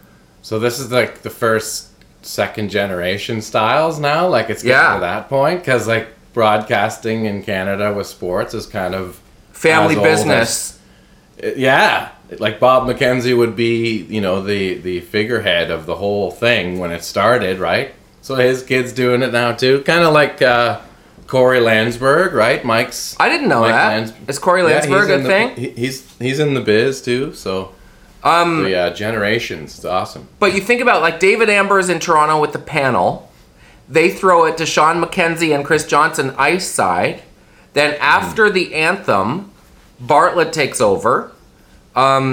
So this is like the first, second generation styles now. Like it's getting Yeah. to that point because like broadcasting in Canada with sports is kind of Family as old business. as- yeah, like Bob McKenzie would be, you know, the the figurehead of the whole thing when it started, right? So his kid's doing it now too, kind of like uh, Corey Landsberg, right? Mike's. I didn't know Mike that. Lands- Is Corey Yeah, Landsberg he's a in the- thing? he- he's he's in the biz too, so. Um, So yeah, generations. It's awesome. But you think about like David Amber's in Toronto with the panel. They throw it to Sean McKenzie and Chris Johnson ice side. Then after the anthem, Bartlett takes over. Um,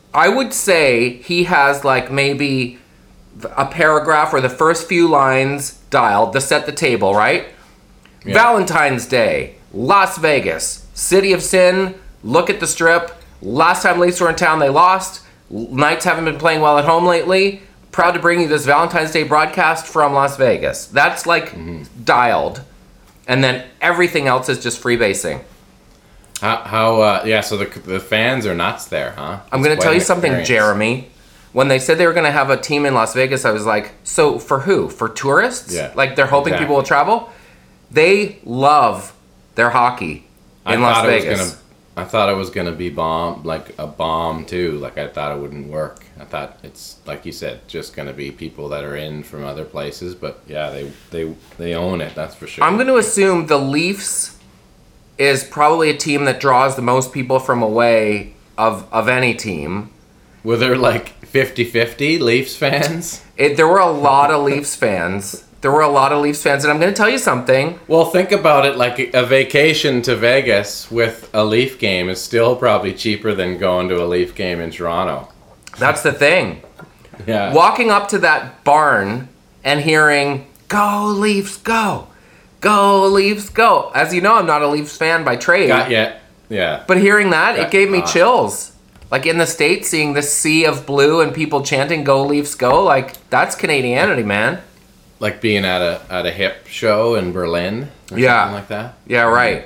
I would say he has like maybe a paragraph or the first few lines dialed to set the table, right? Yeah. Valentine's Day, Las Vegas, City of Sin, look at the strip. Last time Leafs were in town, they lost. Knights haven't been playing well at home lately. Proud to bring you this Valentine's Day broadcast from Las Vegas. That's like mm-hmm. dialed. And then everything else is just freebasing. How, how uh, yeah, so the, the fans are nuts there, huh? I'm going to tell you something, Jeremy. When they said they were going to have a team in Las Vegas, I was like, so for who? For tourists? Yeah. Like they're hoping exactly. people will travel? They love their hockey in I Las Vegas. Gonna, I thought it was going to be bomb, like a bomb too. Like I thought it wouldn't work. I thought it's, like you said, just going to be people that are in from other places. But yeah, they, they, they own it, that's for sure. I'm going to assume the Leafs is probably a team that draws the most people from away of, of any team. Were there like fifty-fifty Leafs fans? It, there were a lot of Leafs fans. There were a lot of Leafs fans, and I'm going to tell you something. Well, think about it, like a vacation to Vegas with a Leaf game is still probably cheaper than going to a Leaf game in Toronto. That's the thing. Yeah. Walking up to that barn and hearing, "Go Leafs, go! Go Leafs, go!" As you know, I'm not a Leafs fan by trade. Got yeah, yeah. But hearing that, Got, it gave me uh, chills. Like in the States, seeing this sea of blue and people chanting "Go Leafs, go!" Like that's Canadianity, man. Like being at a at a hip show in Berlin or yeah. something like that? Yeah, right.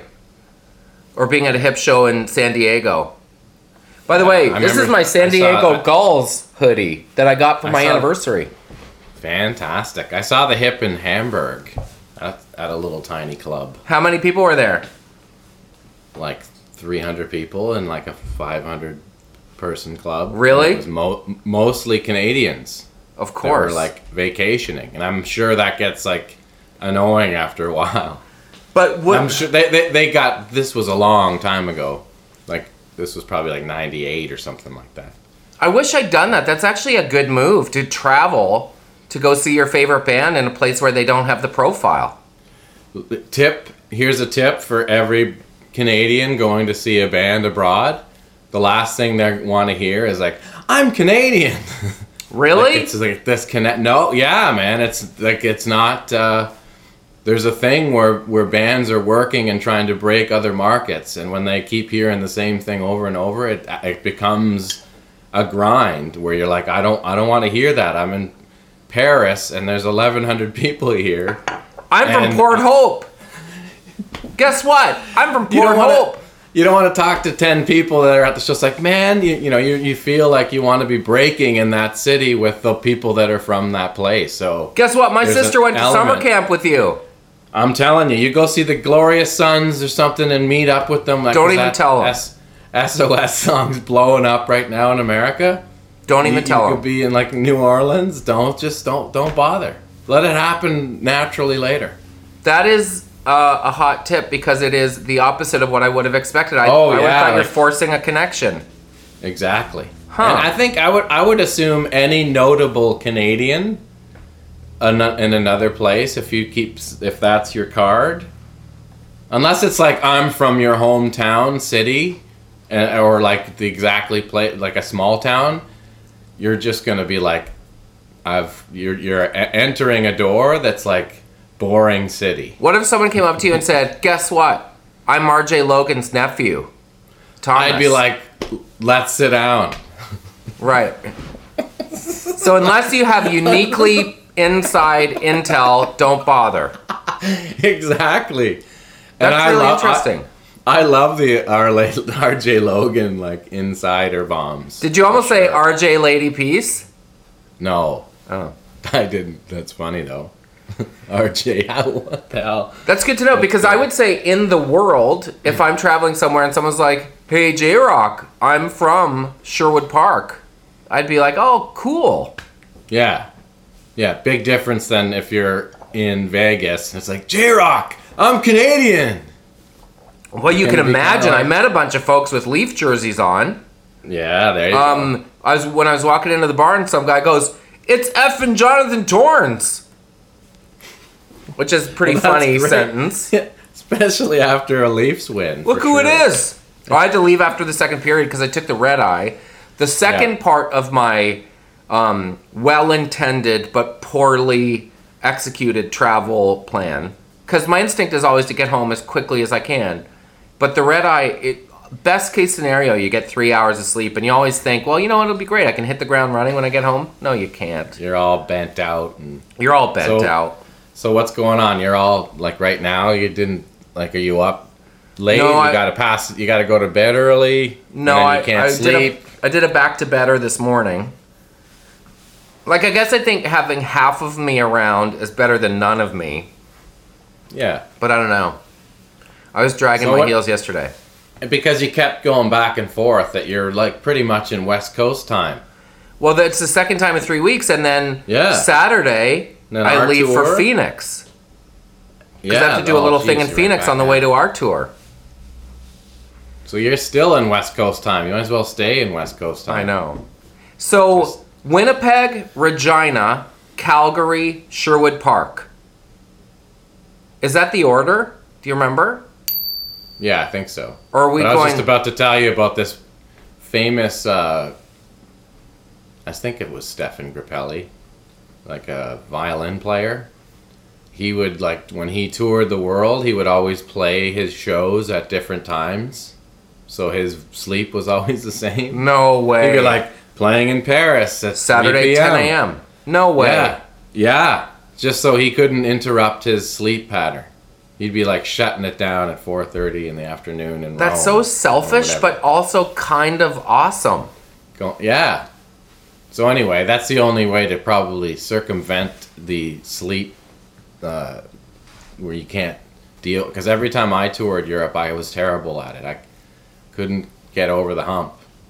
Or being at a hip show in San Diego. By the Yeah, way, I this is remember- my San I saw Diego that. Gulls hoodie that I got for I my saw- anniversary. Fantastic. I saw the hip in Hamburg at, at a little tiny club. How many people were there? Like three hundred people in like a five hundred person club. Really? It was mo- mostly Canadians. Of That course. were like vacationing. And I'm sure that gets like annoying after a while. But what? I'm sure they, they, they got, this was a long time ago. Like, this was probably like ninety-eight or something like that. I wish I'd done that. That's actually a good move to travel to go see your favorite band in a place where they don't have the profile. Tip, here's a tip for every Canadian going to see a band abroad. The last thing they want to hear is like, I'm Canadian. Really? Like it's like this connect. No, yeah, man. It's like it's not. Uh, there's a thing where where bands are working and trying to break other markets, and when they keep hearing the same thing over and over, it it becomes a grind where you're like, I don't I don't want to hear that. I'm in Paris and there's eleven hundred people here. I'm from and- Port Hope. Guess what? I'm from You Port don't wanna- Hope. You don't want to talk to ten people that are at the show. It's like, man, you, you know, you, you feel like you want to be breaking in that city with the people that are from that place. So Guess what? My there's sister an went to summer element. camp with you. I'm telling you, you go see the Glorious Sons or something and meet up with them. Like, Don't is even that tell 'em. S- SOS songs blowing up right now in America. Don't You, even you tell could them. be in like New Orleans. Don't just don't don't bother. Let it happen naturally later. That is uh, a hot tip because it is the opposite of what I would have expected. I, Oh, I would yeah, have thought you're like- forcing a connection. Exactly. Huh. And I think I would I would assume any notable Canadian an- in another place, if you keep if that's your card, unless it's like I'm from your hometown city, uh, or like the exactly place like a small town, you're just gonna be like, I've you're you're e- entering a door that's like boring city. What if someone came up to you and said, guess what? I'm R J Logan's nephew. Thomas. I'd be like, let's sit down. Right. So unless you have uniquely inside intel, don't bother. Exactly. That's really love- interesting. I, I love the R J Logan like insider bombs. Did you almost For say sure. R J Lady Peace? No, Oh. I didn't. That's funny though. R J, how, what the hell? That's good to know because I would say in the world, if I'm traveling somewhere and someone's like, hey, J-Rock, I'm from Sherwood Park, I'd be like, oh, cool. Yeah, yeah. Big difference than if you're in Vegas. It's like J-Rock. I'm Canadian. Well, you Gonna can be kinda imagine. I like- met a bunch of folks with Leaf jerseys on. Yeah, there you go. Um, I was when I was walking into the barn, some guy goes, "It's effing Jonathan Torrance," which is a pretty Well, that's funny great. sentence. Especially after a Leafs win. Look for who it sure. is. Oh, I had to leave after the second period because I took the red eye. The second Yeah. part of my um, well-intended but poorly executed travel plan, because my instinct is always to get home as quickly as I can, but the red eye, it, best case scenario, you get three hours of sleep, and you always think, well, you know what, it'll be great. I can hit the ground running when I get home. No, you can't. You're all bent out. And You're all bent So- out. so what's going on? You're all like right now. You didn't like. Are you up late? No, you I- gotta pass. You gotta go to bed early. No, and then I, you can't I sleep. did a I did a back to bedder this morning. Like, I guess I think having half of me around is better than none of me, Yeah, but I don't know. I was dragging So my what- heels yesterday. and because you kept going back and forth, that you're like pretty much in West Coast time. Well, that's the second time in three weeks, and then Yeah. Saturday Then I our leave for tour? Phoenix. Because Yeah, I have to do a oh, little geez, thing in you're Phoenix right on the back way at to it. our tour. So you're still in West Coast time. You might as well stay in West Coast time. I know. So, Just- Winnipeg, Regina, Calgary, Sherwood Park. Is that the order? Do you remember? Yeah, I think so. Or are we but I was going... just about to tell you about this famous. Uh, I think it was Stefan Grappelli, like a violin player. He would like when he toured the world, he would always play his shows at different times, so his sleep was always the same. No way. He'd be like playing in Paris at Saturday, three p m ten a.m. No way. Yeah, yeah, just so he couldn't interrupt his sleep pattern. He'd be like shutting it down at four thirty in the afternoon in That's so Rome or selfish, whatever. but also kind of awesome. Go, yeah. So anyway, that's the only way to probably circumvent the sleep, uh, where you can't deal. Because every time I toured Europe, I was terrible at it. I couldn't get over the hump.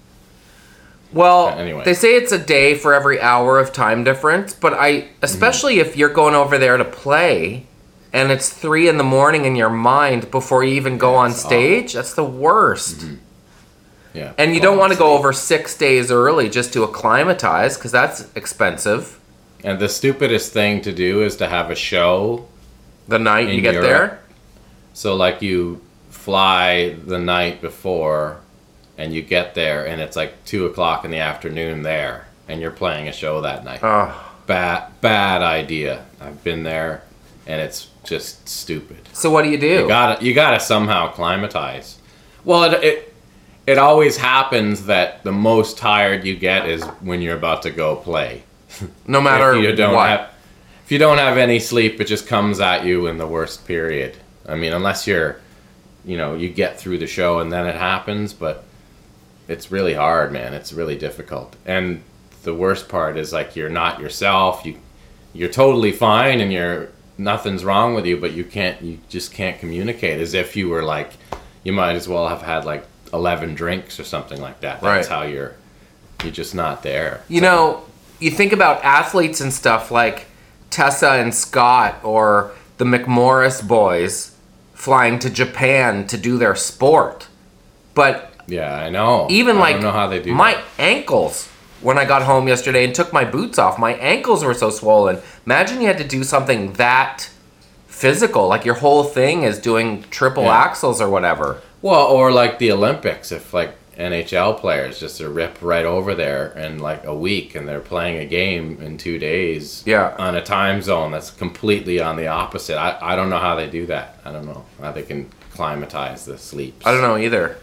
Well, Anyway. they say it's a day for every hour of time difference, but I, especially if you're going over there to play, and it's three in the morning in your mind before you even go on That's stage, that's the worst. Yeah. And you Fall don't want to go asleep. over six days early just to acclimatize, because that's expensive. And the stupidest thing to do is to have a show. The night In you get Europe. there. So like you fly the night before, and you get there, and it's like two o'clock in the afternoon there, and you're playing a show that night. Oh. Bad, bad idea. I've been there, and it's just stupid. So what do you do? You gotta, you gotta somehow acclimatize. Well, it, it, it always happens that the most tired you get is when you're about to go play. no matter if you don't what. have, if you don't have any sleep, it just comes at you in the worst period. I mean, unless you're, you know, you get through the show and then it happens, but it's really hard, man. It's really difficult. And the worst part is like you're not yourself. You you're totally fine and you're nothing's wrong with you, but you can't you just can't communicate as if you were like you might as well have had like eleven drinks or something like that. That's Right. how you're you're just not there. You know, you think about athletes and stuff like Tessa and Scott or the McMorris boys flying to Japan to do their sport. But Yeah, I know. even I like don't know how they do my that. ankles, when I got home yesterday and took my boots off, my ankles were so swollen. Imagine you had to do something that physical, like your whole thing is doing triple Yeah. axles or whatever. Well, or like the Olympics, if like N H L players just to rip right over there in like a week and they're playing a game in two days Yeah. on a time zone that's completely on the opposite. I, I don't know how they do that. I don't know how they can climatize the sleep. I don't know either.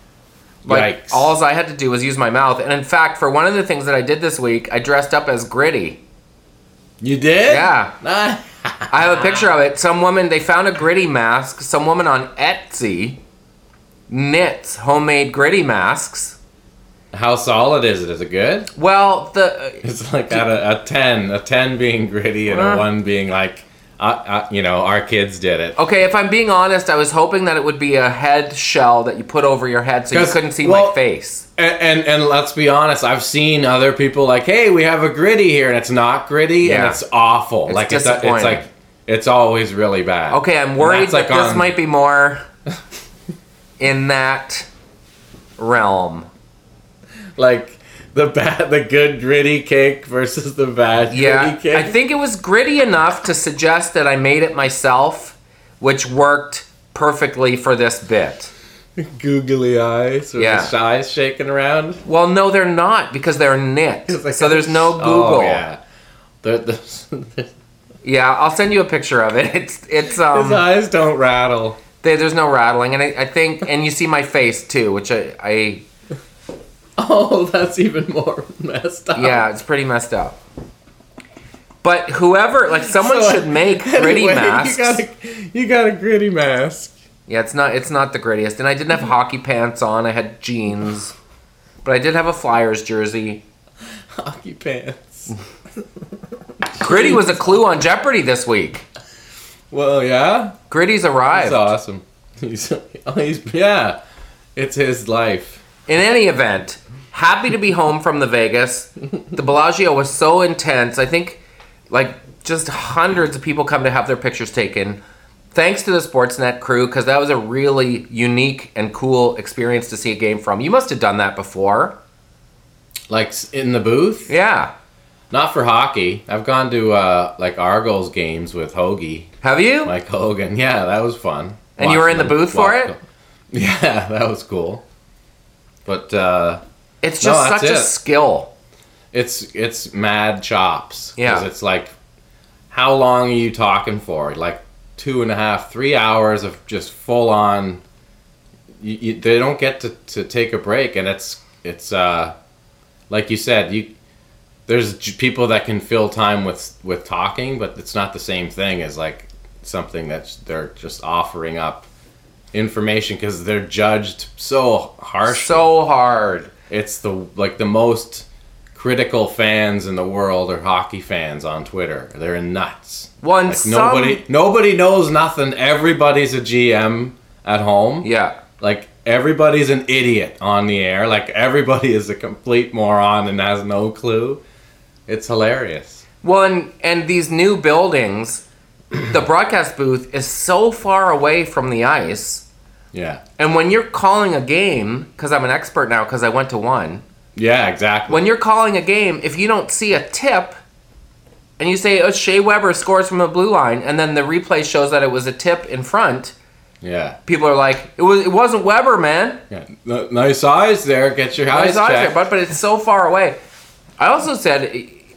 Like, Yikes. all I had to do was use my mouth. And in fact, for one of the things that I did this week, I dressed up as Gritty. You did? Yeah. Nah. I have a picture of it. Some woman, they found a Gritty mask. Some woman on Etsy knits homemade Gritty masks. How solid is it? Is it good? Well, the It's like at a, a ten, a ten being gritty and Uh. a one being like, uh, uh, you know, our kids did it. okay, if I'm being honest, I was hoping that it would be a head shell that you put over your head so you 'Cause, couldn't see well, my face. And, and and let's be honest, I've seen other people like, hey, we have a gritty here, and it's not gritty, Yeah. and it's awful. It's like it's, a, it's disappointing. like it's always really bad. Okay, I'm And worried that's, like, that this on- might be more in that realm. like the bad, the good gritty cake versus the bad Yeah, gritty cake. I think it was gritty enough to suggest that I made it myself, which worked perfectly for this bit. Googly eyes with Yeah. his eyes shaking around. Well, no, they're not because they're knit. It's like so a- there's no Google. Oh, yeah. The, the, Yeah, I'll send you a picture of it. It's it's um. his eyes don't rattle. They, there's no rattling, and I, I think, and you see my face too, which I, I Oh, that's even more messed up. yeah, it's pretty messed up. But whoever, like, someone So, should make gritty anyway, masks. You got, a, you got a gritty mask. Yeah, it's not it's not the grittiest, and I didn't have hockey pants on. I had jeans, but I did have a Flyers jersey. Hockey pants. Gritty was a clue on Jeopardy this week. Well, yeah. Gritty's arrived. That's awesome. He's, he's yeah. It's his life. In any event, happy to be home from the Vegas. The Bellagio was so intense. I think, like, just hundreds of people come to have their pictures taken. Thanks to the Sportsnet crew, because that was a really unique and cool experience to see a game from. You must have done that before. Like s- in the booth? Yeah. Not for hockey. I've gone to uh, like Argos games with Hoagie, Have you? Mike Hogan. Yeah, that was fun. And you were in the Watching booth them for walk it? them. Yeah, that was cool. But uh, It's No, just that's such a it. skill. it's it's mad chops. 'Cause Yeah. it's like, how long are you talking for? Like two and a half, three hours of just full on. You, you, they don't get to, to take a break, and it's it's uh, like you said, you there's j- people that can fill time with with talking, but it's not the same thing as like something that they're just offering up information because they're judged so harshly. So hard. It's the like the most critical fans in the world are hockey fans on Twitter. They're nuts. One Like some, nobody nobody knows nothing. Everybody's a G M at home. Yeah. Like everybody's an idiot on the air. Like everybody is a complete moron and has no clue. It's hilarious. Well, and, and these new buildings, the broadcast booth is so far away from the ice. Yeah. And when you're calling a game, because I'm an expert now because I went to one, Yeah, exactly. when you're calling a game, if you don't see a tip, and you say, oh, Shea Weber scores from the blue line, and then the replay shows that it was a tip in front, yeah. people are like, it was it wasn't Weber, man. Yeah. N- nice eyes there. Get your eyes Nice eyes checked. there, but but it's so far away. I also said,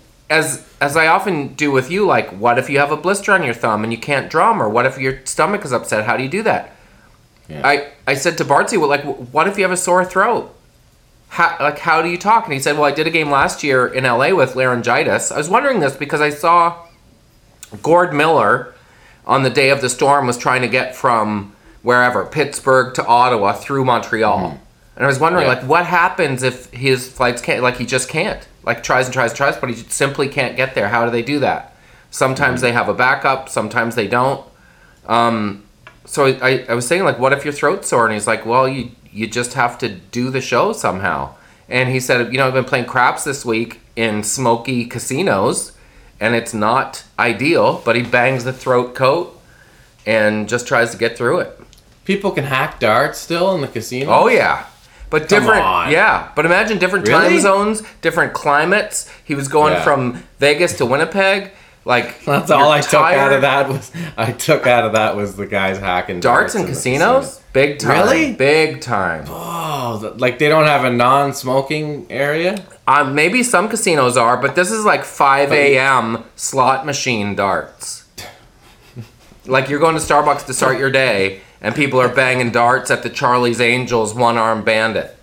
as as I often do with you, like, what if you have a blister on your thumb and you can't drum, or what if your stomach is upset? How do you do that? Yeah. I, I said to Bartsy, well, like, what if you have a sore throat? How, like, how do you talk? And he said, well, I did a game last year in L A with laryngitis. I was wondering this because I saw Gord Miller on the day of the storm was trying to get from wherever, Pittsburgh to Ottawa through Montreal. Mm-hmm. And I was wondering, Yeah. like, what happens if his flights can't, like, he just can't. Like, tries and tries and tries, but he simply can't get there. How do they do that? Sometimes Mm-hmm. they have a backup, sometimes they don't. Um, so I, I was saying, like, what if your throat's sore? And he's like, well, you you just have to do the show somehow. And he said, you know, I've been playing craps this week in smoky casinos, and it's not ideal, but he bangs the throat coat and just tries to get through it. People can hack darts still in the casino. Oh, yeah. But Come different, on. yeah. But imagine different Really? time zones, different climates. He was going Yeah. from Vegas to Winnipeg. Like, That's you're all I took out tired. of that was I took out of that was the guys hacking Darts and in the casinos? casino. Big time. Really? Big time. Oh, th- like they don't have a non-smoking area? Um, maybe some casinos are, but this is like five a.m. slot machine darts. Like you're going to Starbucks to start your day, and people are banging darts at the Charlie's Angels one-armed bandit.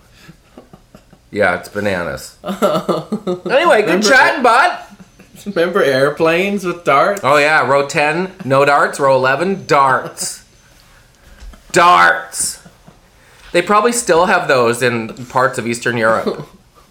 Yeah, it's bananas. Anyway, good Remember- chatting, bud. Remember airplanes with darts? Oh yeah, row ten, no darts. Row eleven, darts. Darts. They probably still have those in parts of Eastern Europe.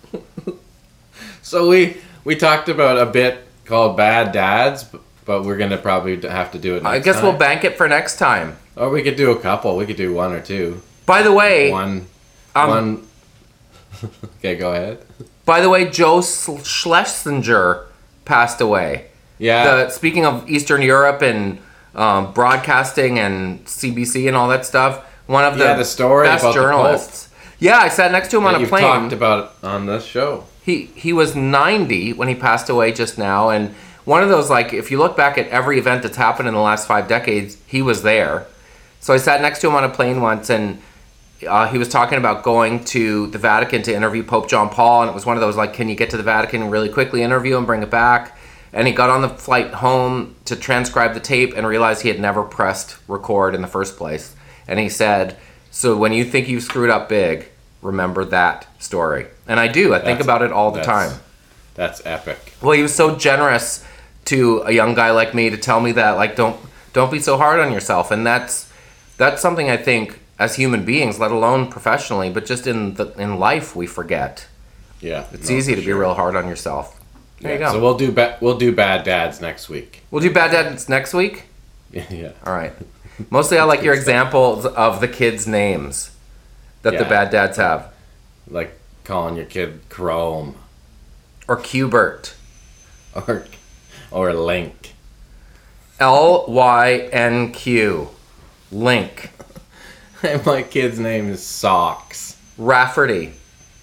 So we we talked about a bit called Bad Dads, b- but we're gonna probably have to do it. Next I guess time. we'll bank it for next time. Or we could do a couple. We could do one or two. By the way, One. um, one. Okay, go ahead. By the way, Joe Schl- Schlesinger passed away. Yeah. The, speaking of Eastern Europe and um, broadcasting and C B C and all that stuff, one of the, Yeah, the story best about the Pope. journalists. Yeah, I sat next to him on that a you've plane. talked about on this show. He he was ninety when he passed away just now, and one of those, like, if you look back at every event that's happened in the last five decades, he was there. So I sat next to him on a plane once, and uh, he was talking about going to the Vatican to interview Pope John Paul, and it was one of those like, can you get to the Vatican and really quickly interview him, bring it back? And he got on the flight home to transcribe the tape and realized he had never pressed record in the first place. And he said, so when you think you've screwed up big, remember that story. And I do. I think That's- about it all the that's- time. That's epic. Well, he was so generous to a young guy like me to tell me that, like, don't don't be so hard on yourself. And that's that's something I think as human beings, let alone professionally, but just in the in life, we forget. Yeah. It's no, easy for to sure. be real hard on yourself. There Yeah, you go. So we'll do ba- we'll do bad dads next week. We'll do bad dads next week. Yeah. All right. Mostly, I like your examples of the kids' names that the Yeah. bad dads have, Like calling your kid Chrome or Qbert, or or Link. L Y N Q, Link, And my kid's name is Socks. Rafferty.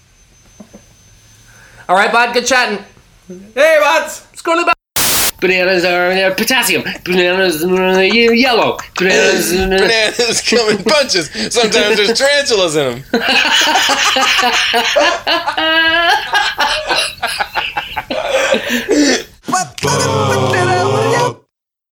All right, bud. Good chatting. Hey, Watts! Scrolly bud. Bananas are uh, potassium. Bananas are yellow. Bananas. Bananas come in bunches. Sometimes there's tarantulas in them.